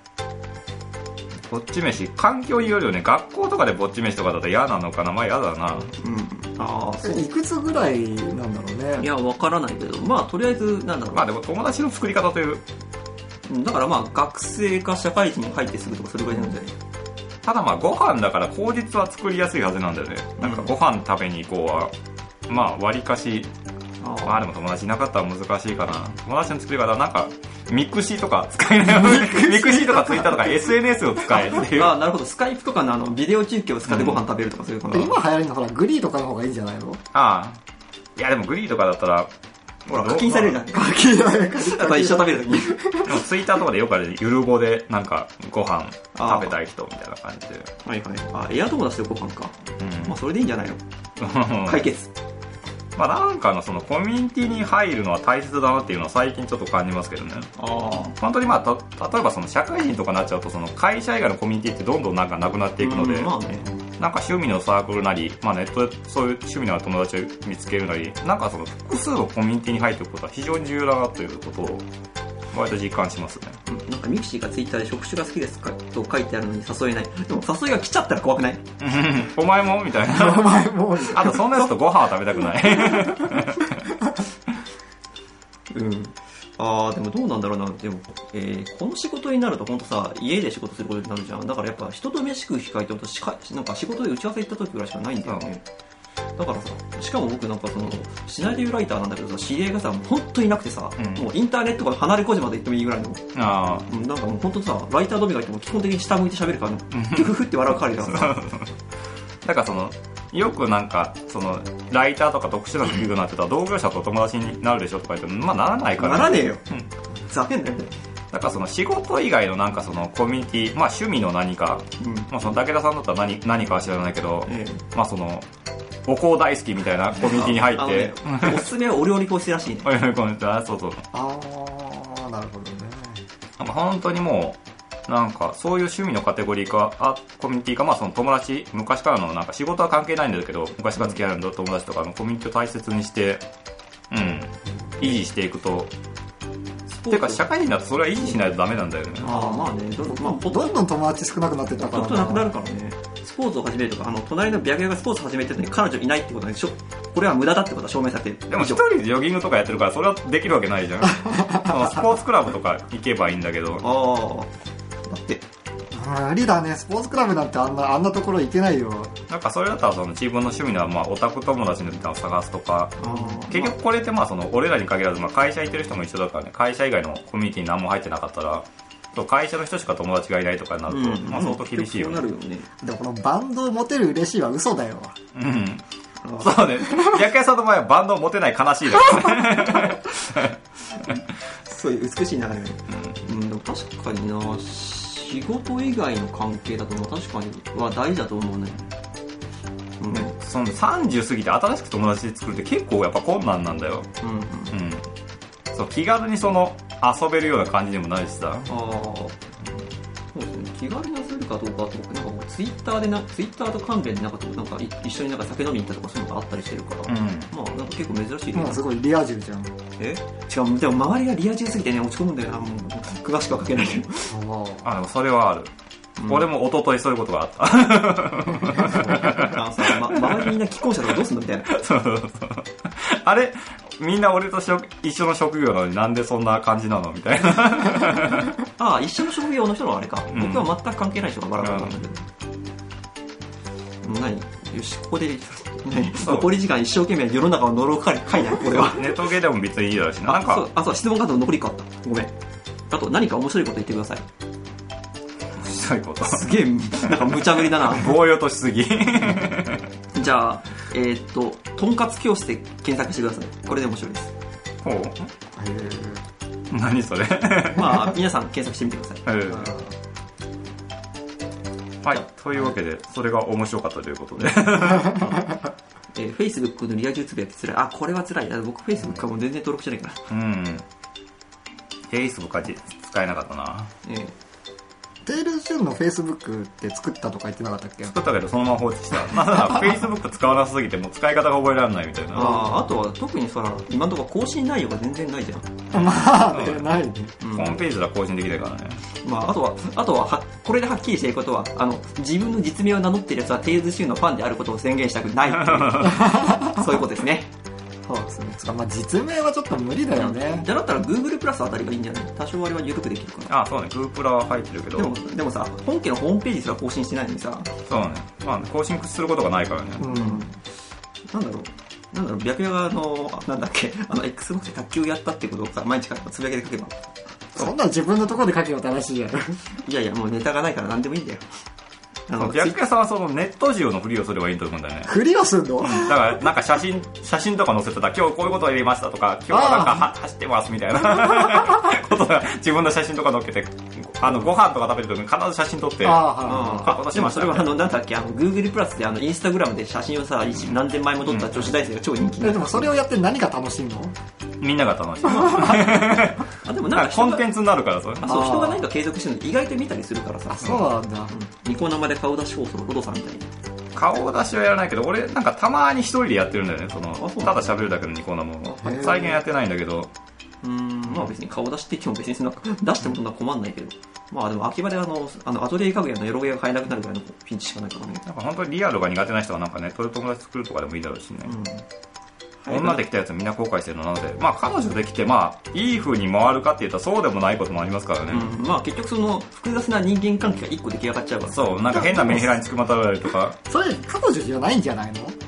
ぼっち飯、環境によるよね。学校とかでぼっち飯とかだと嫌なのかな。まあ嫌だな。 そう。いくつぐらいなんだろうね。 いや、わからないけど、まあとりあえず、なんだろう。 まあでも友達の作り方という。 だからまあ学生か社会人に入ってすぐとかそれぐらいなんじゃない？ ただまあご飯だから口実は作りやすいはずなんだよね。なんかご飯食べに行こうは、まあ割かし、まあでも友達いなかったら難しいかな。友達の作り方はなんか、ミクシーとか使えない。ミクシーとかツイッターとか SNS を使えっていう。 なるほど。スカイプとかのビデオ中継を使ってご飯食べるとかそういうかな。 今流行りのほら、グリーとかの方がいいんじゃないの？ いやでもグリーとかだったら、 ほら、課金されるじゃん。 課金だね。 やっぱ一緒食べるときに。 でもツイッターとかでよくあるゆる語でなんかご飯食べたい人みたいな感じで。 はいはい。エア友達でご飯か。まあそれでいいんじゃないの？解決。 まあなんかのそのコミュニティに入るのは大切だなっていうのは最近ちょっと感じますけどね。本当にまあ例えばその社会人とかになっちゃうとその会社以外のコミュニティってどんどんなんかなくなっていくので、 まあね、 なんか趣味のサークルなり、まあネットでそういう趣味の友達を見つけるなり、なんかその複数のコミュニティに入っていくことは非常に重要だなということを割と実感しますね。 なんかミクシーがツイッターで職種が好きですかと書いてあるのに誘えない。でも誘いが来ちゃったら怖くない？ お前もみたいな。 お前も。 あとそんなやつとご飯は食べたくない。 でもどうなんだろうな。でも、この仕事になると本当さ、家で仕事することになるじゃん。だからやっぱ人と飯食う機会ってなんか仕事で打ち合わせ行った時ぐらいしかないんだよね。 だからさ、しかも僕なんかそのシナリオライターなんだけどさ、知り合いがさ本当いなくてさ、もうインターネットから離れ小島で行ってもいいぐらいの、なんかもう本当さ、ライター同士がいても基本的に下向いて喋るからフフフって笑う彼らがさだからそのよくなんかそのライターとか特殊な職業になってたら同業者と友達になるでしょとか言ってまあならないから、 ならねえよ、ざけんなよね。 だからその仕事以外のなんかそのコミュニティ、まあ趣味の何か、まあその武田さんだったら何かは知らないけど、まあそのお香大好きみたいなコミュニティに入って、 おすすめはお料理講師らしいね。 お料理講師だ、そうそう。 ああ、なるほどね。 なんか本当にもうなんかそういう趣味のカテゴリーかコミュニティか、まあその友達、昔からのなんか仕事は関係ないんだけど昔から付き合いの友達とかのコミュニティを大切にして、維持していくと。ていうか社会人だとそれは維持しないとダメなんだよね。 まあね、どんどん友達少なくなってったからな。なくなるからね。スポーツを始めるとか、隣の白夜がスポーツを始めてるのに彼女いないってことでしょ。これは無駄だってことは証明されてる。 でも一人でジョギングとかやってるからそれはできるわけないじゃん。そのスポーツクラブとか行けばいいんだけど。 だって無理だね、スポーツクラブなんてあんなところ行けないよ。 なんかそれだったらその自分の趣味のまあオタク友達のを探すとか、結局これってまあその俺らに限らず、まあ会社行ってる人も一緒だからね、会社以外のコミュニティに何も入ってなかったら会社の人しか友達がいないとかになると、まあ相当厳しいよね。 でもこのバンドを持てる嬉しいは嘘だよ。 そうね。白夜さんの場合はバンドを持てない悲しいだからね。 そういう美しい流れがね。でも確かにな、仕事以外の関係だと確かには大事だと思うね。 その30過ぎて新しく友達作るって結構やっぱ困難なんだよ。そう気軽にその遊べるような感じにもないしさ。そうですね、気軽に遊べるかどうかとなんかもうツイッターと関連でなんか一緒になんか酒飲みに行ったとかそういうのがあったりしてるから、まあなんか結構珍しい。 すごいリア充じゃん。 違う、でも周りがリア充すぎてね落ち込むんだよな。もう詳しくは書けないけど。 でもそれはある。俺も一昨日そういうことがあった。 周りみんな既婚者とかどうすんのみたいな。 そうあれみんな俺と一緒の職業なのになんでそんな感じなのみたいな。 一緒の職業の人のあれか。僕は全く関係ない人がバラバラなんだけど。何よし、ここで残り時間一生懸命世の中を呪う回だよ、これは。 ネトゲでも別にいいだろうしな。なんかそう、質問カード残り1個あった。ごめん。あと何か面白いこと言ってください。 面白いこと。 すげえ、なんか無茶ぶりだな。 棒用としすぎ。 じゃあ、とんかつ教室で検索してください。これで面白いです。 ほう。何それ。 まあ、皆さん検索してみてください。 はい、というわけでそれが面白かったということで。 Facebook のリア充つぶやきつらい。これはつらい。僕 Facebook はもう全然登録してないから。 Facebook は使えなかったな。 テイルズ・ジュンの Facebook って作ったとか言ってなかったっけ？ 作ったけどそのまま放置した。まだ Facebook 使わなさすぎてもう使い方が覚えられないみたいな。 あとは特にさ、今のところ更新内容が全然ないじゃん。 まあね、ないね。 ホームページでは更新できないからね。 まあ、あとはこれではっきりしていることは、自分の実名を名乗っているやつはテイルズ・ジュンのファンであることを宣言したくないっていうそういうことですね。 そうですね。まあ実名はちょっと無理だよね。 じゃなったら Google プラスあたりがいいんじゃない？多少あれは緩くできるから。 そうね。Google プラは入ってるけど。 でもさ、本家のホームページすら更新してないのにさ。 そうね。まあ更新することがないからね。 なんだろう、白夜がなんだっけ、Xbox で卓球やったってことをさ、毎日からつぶやきで書けば。 そんな自分のところで書けば正しいやろ。 いや、もうネタがないから何でもいいんだよ。 白夜さんはそのネット需要のふりをすればいいと思うんだよね。 ふりをするの？ だからなんか写真とか載せてたら今日こういうことをやりましたとか今日はなんか走ってますみたいなことが自分の写真とか載っけてご飯とか食べるときに必ず写真撮って。 でもそれはなんだっけ、Google プラスでInstagram で写真をさ何千枚も撮った女子大生が超人気。 でもそれをやって何が楽しいの？ みんなが楽しい。でもなんかコンテンツになるからそれ。 そう、人が何か継続してるの意外と見たりするからさ。 そうなんだ。 ニコ生で顔出し放送のロドさんみたいに。 顔出しはやらないけど俺なんかたまに一人でやってるんだよね。ただ喋るだけのニコ生も最近やってないんだけど。 まあ別に顔出しって言っても別にそんな出してもそんな困んないけど。まあでも秋葉でアトリエ家具屋のエロゲーが買えなくなるぐらいのピンチしかないからね。 なんか本当にリアルが苦手な人はなんかネットで友達作るとかでもいいだろうしね。女できたやつみんな後悔してるのなので、まあ彼女できていい風に回るかって言ったらそうでもないこともありますからね。 まあ結局その複雑な人間関係が一個出来上がっちゃうから。 そう、なんか変なメンヘラにつくまたられるとか。 それ彼女じゃないんじゃないの？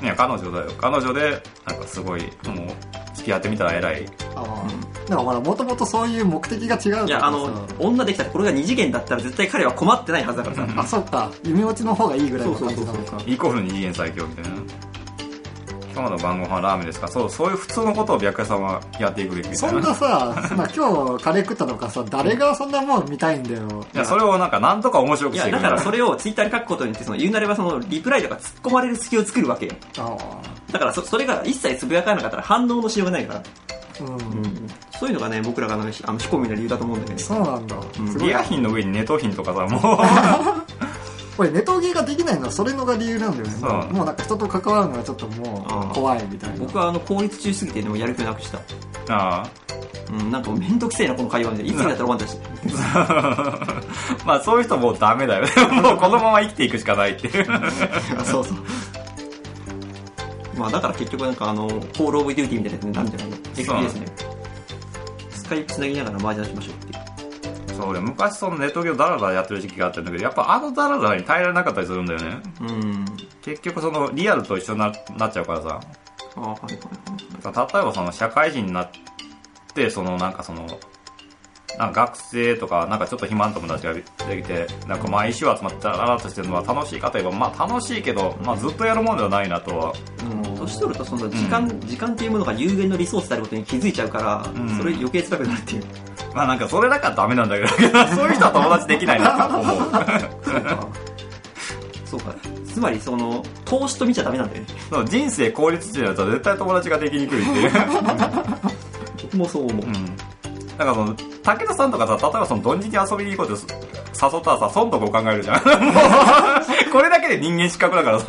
いや、彼女だよ。彼女で、なんかすごい、もう、付き合ってみたら偉い。 でもほら、もともとそういう目的が違うからさ。 いや、女できたらこれが2次元だったら絶対彼は困ってないはずだからさ。 あ、そっか。夢落ちの方がいいぐらいの感じなのか。 イコール2次元最強みたいな。今日の晩ご飯ラーメンですか。そういう普通のことを白夜さんはやっていくべきみたいな。 そんなさ、今日カレー食ったとかさ、誰がそんなもん見たいんだよ。 いや、それをなんとか面白くしていく。 いや、だからそれをツイッターに書くことによって、言うなればリプライとか突っ込まれる隙を作るわけよ。だからそれが一切つぶやかなかったら反応のしようがないから。そういうのがね、僕らが仕込みの理由だと思うんだけど。 そうなんだ。 リア品の上にネト品とかさ、もう。 これネトゲーができないのはそれのが理由なんだよね。もうなんか人と関わるのがちょっともう怖いみたいな。 僕は効率中すぎてでもやる気なくした。 ああ。なんかめんどくせえなこの会話で。いつになったら終わんだし。 まあそういう人もうダメだよね。もうこのまま生きていくしかないっていう。 そうそう。まあだから結局なんかコールオブデューティーみたいなやつになるんじゃないの？ FPS ね。スカイプつなぎながら麻雀しましょうっていう。 そう、俺昔そのネットゲーをダラダラやってる時期があったんだけど、やっぱダラダラに耐えられなかったりするんだよね。結局リアルと一緒になっちゃうからさ。例えば社会人になって、なんか学生とか、なんかちょっと暇な友達ができて、なんか毎週集まってダラダラとしてるのは楽しいかといえば、まあ楽しいけど、まあずっとやるもんではないなとは。 年取ると時間っていうものが有限のリソースであることに気づいちゃうから、それ余計辛くなるっていう。 まあなんかそれだからダメなんだけど、そういう人は友達できないなと思う。 そうか。つまり投資と見ちゃダメなんだよね。 人生効率中だと絶対友達ができにくいっていう。 僕もそう思う。 だから武田さんとかさ、例えばドンジに遊びに行こうって誘ったらさ、損得を考えるじゃん。もうこれだけで人間失格だから、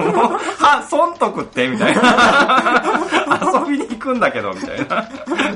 損得ってみたいな。遊びに行くんだけど、みたいな。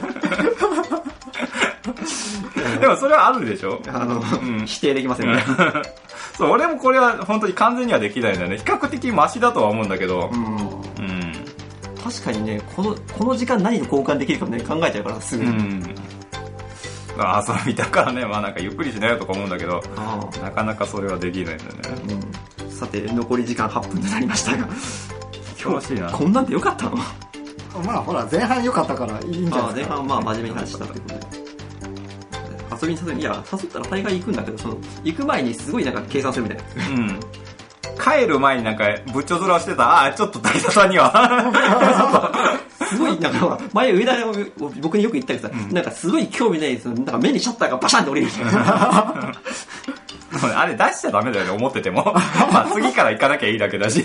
でもそれはあるでしょ？ 否定できませんね。 そう、俺もこれは本当に完全にはできないんだよね。比較的マシだとは思うんだけど。 確かにね、この時間何と交換できるかね、考えちゃうからすぐ。 遊びだからね、まあなんかゆっくりしないよとか思うんだけど、なかなかそれはできないんだよね。 さて、残り時間8分となりましたが。 恐ろしいな。 こんなんでよかったの？ まあほら、前半良かったからいいんじゃないですか。 前半真面目に話したってことで。遊びに誘ったら大概行くんだけど、行く前にすごいなんか計算するみたいな。 帰る前になんかぶっちょずらしてた、ちょっと武田さんには。 すごい、なんか前上田が僕によく言ったけどさ、なんかすごい興味ないです。なんか目にシャッターがバシャンって降りる。 あれ出しちゃダメだよね、思ってても。まあ次から行かなきゃいいだけだし。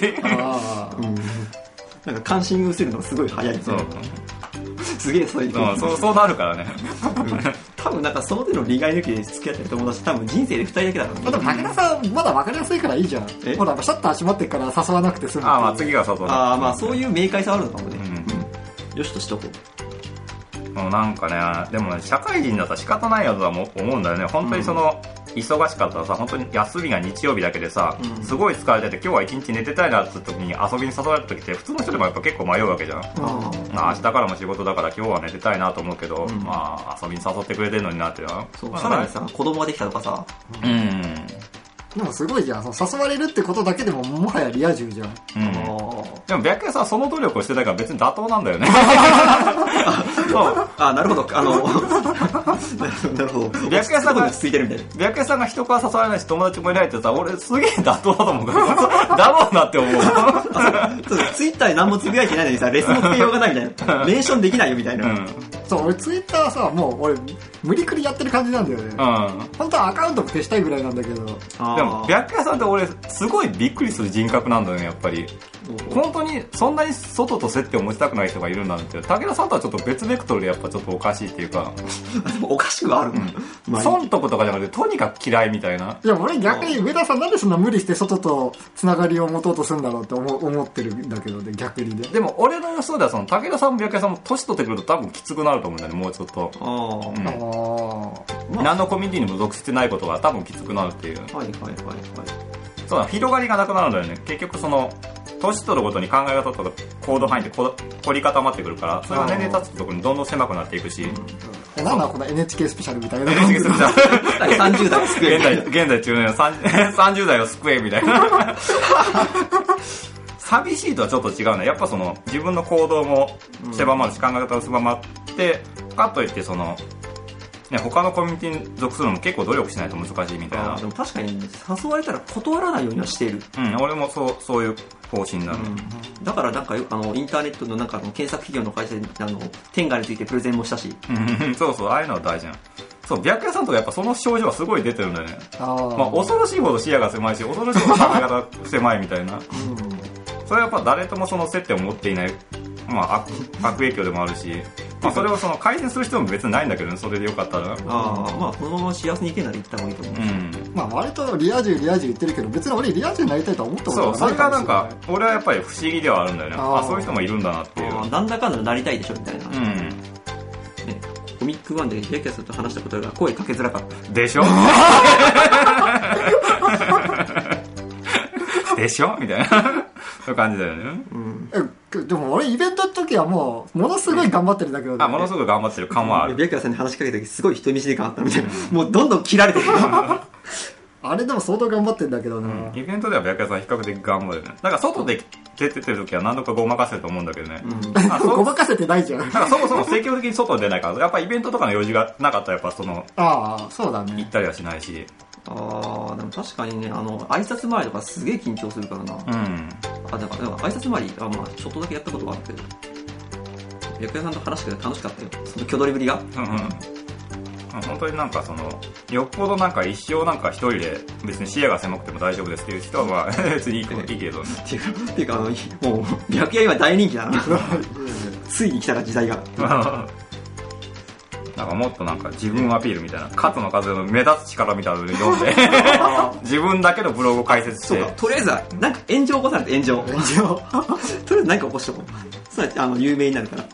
なんか関心薄るのすごい早い。すげえそうなるからね。 多分なんかその手の利害抜きで付き合ってる友達多分人生で2人だけだろうね。 でも武田さんまだ分かりやすいからいいじゃん。ほらシャッター閉まってから誘わなくて済む。 まあ次が誘わなくて。 まあそういう明快さはあるのかもね。よしとしとこう。なんかね、でもね、社会人だったら仕方ないやつは思うんだよね。本当に忙しかったらさ、本当に休みが日曜日だけでさ、すごい疲れてて今日は一日寝てたいなって時に遊びに誘われた時って普通の人でもやっぱ結構迷うわけじゃん。明日からも仕事だから今日は寝てたいなと思うけど、まあ遊びに誘ってくれてるのになってな。 さらにさ、子供ができたとかさ、 でもすごいじゃん。誘われるってことだけでももはやリア充じゃん。 でも白夜さんその努力をしてたから別に妥当なんだよね。 なるほど。なるほど。 白夜さんがついてるみたいな。 白夜さんが人から誘われないし友達もいないってさ、俺すげえ妥当だと思うから。だろうなって思う。 ツイッターに何もつぶやいてないのにさ、レスもつけようがないみたいな。メンションできないよみたいな。 そう、俺ツイッターさ、もう俺無理くりやってる感じなんだよね。本当はアカウントも消したいぐらいなんだけど。 でも白夜さんって俺すごいびっくりする人格なんだよね、やっぱり。本当にそんなに外と接点を持ちたくない人がいるなんて、武田さんとはちょっと別ベクトルでやっぱちょっとおかしいっていうか。 おかしくはあるの、損得とかじゃなくてとにかく嫌いみたいな。 いや俺逆に上田さんなんでそんな無理して外とつながりを持とうとするんだろうって思ってるんだけどね、逆にね。でも俺の予想では武田さんも白夜さんも年取ってくると多分きつくなると思うんだよね、もうちょっと。何のコミュニティにも属してないことが多分きつくなるっていう。そうだ、広がりがなくなるんだよね。結局年取るごとに考え方とか行動範囲って凝り固まってくるから、それが年齢経つところにどんどん狭くなっていくし。 なんだこの NHK スペシャルみたいな。 NHK スペシャル。 30代を救え。 現在中年30代を救えみたいな。 寂しいとはちょっと違うね。やっぱその自分の行動も狭まるし、考え方も狭まって、かといってそのね、他のコミュニティに属するのも結構努力しないと難しいみたいな。 でも確かに誘われたら断らないようにはしている。 俺もそういう方針なの、 だからなんかインターネットのなんか検索企業の会社で天下についてプレゼンもしたし。 そうそう、ああいうのは大事なの。そう、白夜さんとかやっぱその症状はすごい出てるんだよね。恐ろしいほど視野が狭いし、恐ろしいほど考え方狭いみたいな。それはやっぱ誰ともその接点を持っていない、悪影響でもあるし、それをその改善する必要も別にないんだけどね、それでよかったら。 このまま幸せにいけなら行った方がいいと思う。 割とリア充言ってるけど、別に俺リア充になりたいとは思ったことない。 そう、それがなんか、俺はやっぱり不思議ではあるんだよね。そういう人もいるんだなっていう。 なんだかんだなりたいでしょみたいな。コミックワンで白夜さんと話したことが声かけづらかった。 でしょでしょみたいな。そういう感じだよね。 でも俺イベントの時はもうものすごい頑張ってるんだけど、 ものすごい頑張ってる感はある。 白夜さんに話しかけた時すごい人見知り感あったみたいな。もうどんどん切られてる。 あれでも相当頑張ってんだけどな。 イベントでは白夜さん比較的頑張るね。だから外で出てる時は何度かごまかせると思うんだけどね。 ごまかせてないじゃん。 だからそもそも積極的に外に出ないから、やっぱイベントとかの用事がなかったらやっぱその、 そうだね。 行ったりはしないし。 でも確かにね、挨拶回りとかすげえ緊張するからな。だから挨拶回りはちょっとだけやったことがあるけど、白夜さんと話して楽しかったよ。その挙取りぶりが。 本当になんかその、よっぽどなんか一生なんか一人で別に視野が狭くても大丈夫ですっていう人は別にいいけどね。 っていうかもう白夜今大人気だな。ついに来たら時代が。 なんかもっとなんか自分アピールみたいな、勝の風の目立つ力みたいなので読んで自分だけのブログを解説して、 そうか、とりあえずはなんか炎上起こされて炎上とりあえず何か起こしてもそうやって有名になるから。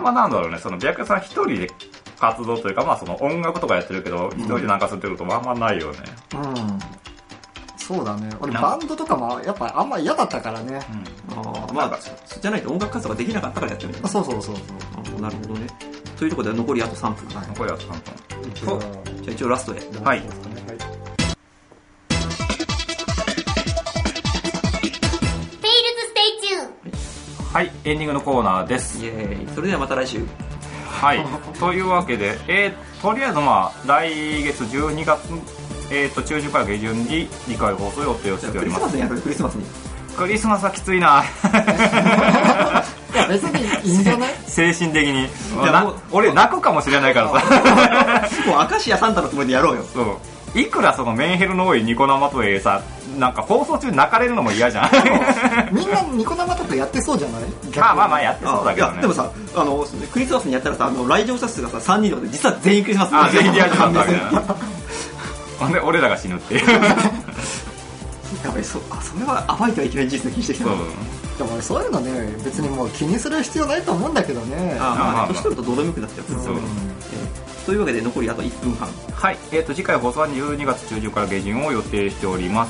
なんだろうね、その白夜さん一人で活動というか、その音楽とかやってるけど、一人でなんかするってことあんまないよね。 そうだね。俺バンドとかもやっぱあんま嫌だったからね。 じゃないと音楽活動ができなかったからやってるんだ。 そう。 なるほどね。というところで残りあと3分。 残りあと3分。 じゃあ一応ラストで。 はい。はい、エンディングのコーナーです。 イエーイ。それではまた来週。 はい。というわけで、とりあえず来月12月、中旬から下旬に2回放送予定をしております。 クリスマスにやる？クリスマスに。 クリスマスはきついな。 いや別にいいんじゃない？ 精神的に。俺泣くかもしれないからさ。 もう明石家サンタのつもりでやろうよ。 そう。いくらそのメンヘルの多いニコ生とはいえさ、なんか放送中泣かれるのも嫌じゃん。 みんなニコ生とかやってそうじゃない？ やってそうだけどね。 でもさ、クリスマスにやったらさ、来場者数がさ3人とかで実は全員クリスマス。 全員リアルだったわけだな。ほんで俺らが死ぬっていう。 やっぱりそれは暴いてはいけない事実の気してきた。 でもそういうのね、別にもう気にする必要ないと思うんだけどね。 年取るとどうでもよくなっちゃう。というわけで残りあと1分半。 はい、次回放送は12月中旬から下旬を予定しております。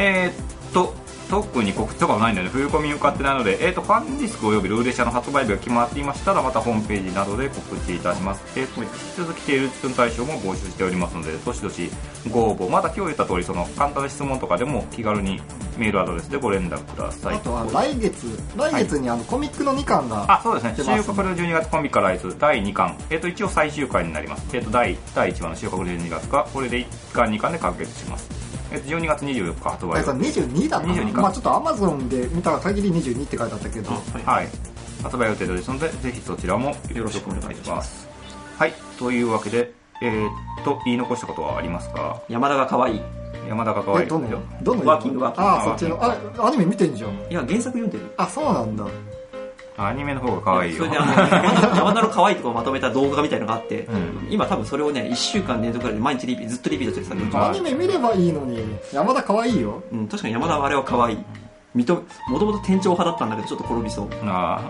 特に告知とかはないんだよね。冬コミ受かってないので、ファンディスクおよびルーレ社の発売日が決まっていましたら、またホームページなどで告知いたします。引き続きテールズくん大賞も募集しておりますので、どしどしご応募、また今日言った通り、その簡単な質問とかでも気軽にメールアドレスでご連絡ください。 あとは来月にコミックの2巻がそうですね。収穫ル12月コミックライズ第2巻、一応最終回になります。第1話の収穫ル12月がこれで1巻2巻で完結します。12月24日発売。 22だった 22 か。ちょっと Amazon で見た限り22って書いてあったけど、 はい。発売予定ですので、ぜひそちらもよろしくお願いします。はい。というわけで、言い残したことはありますか？ 山田が可愛い。 山田が可愛い。 どのワーキング。 そっちの。アニメ見てんじゃん。 いや、原作読んでる。 そうなんだ。 アニメの方が可愛いよ。 それで山田の可愛いところをまとめた動画みたいなのがあって、今多分それをね、1週間連続ぐらいで毎日ずっとリピートしてるさ。 アニメ見ればいいのに、山田可愛いよ。 確かに山田はあれは可愛い。もともと店長派だったんだけど、ちょっと転びそう。はい。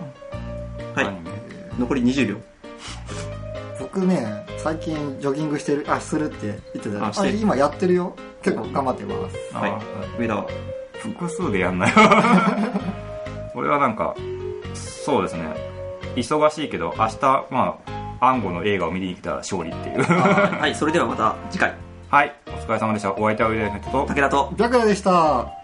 残り20秒。 僕ね、最近ジョギングするって言ってた。今やってるよ。結構頑張ってます。 はい。上田は複数でやんなよ。俺はなんか、そうですね。忙しいけど、明日、アンゴの映画を見に来たら勝利っていう。 はい、それではまた次回。 はい、お疲れ様でした。お相手はウィレンヘッドと武田と白夜でした。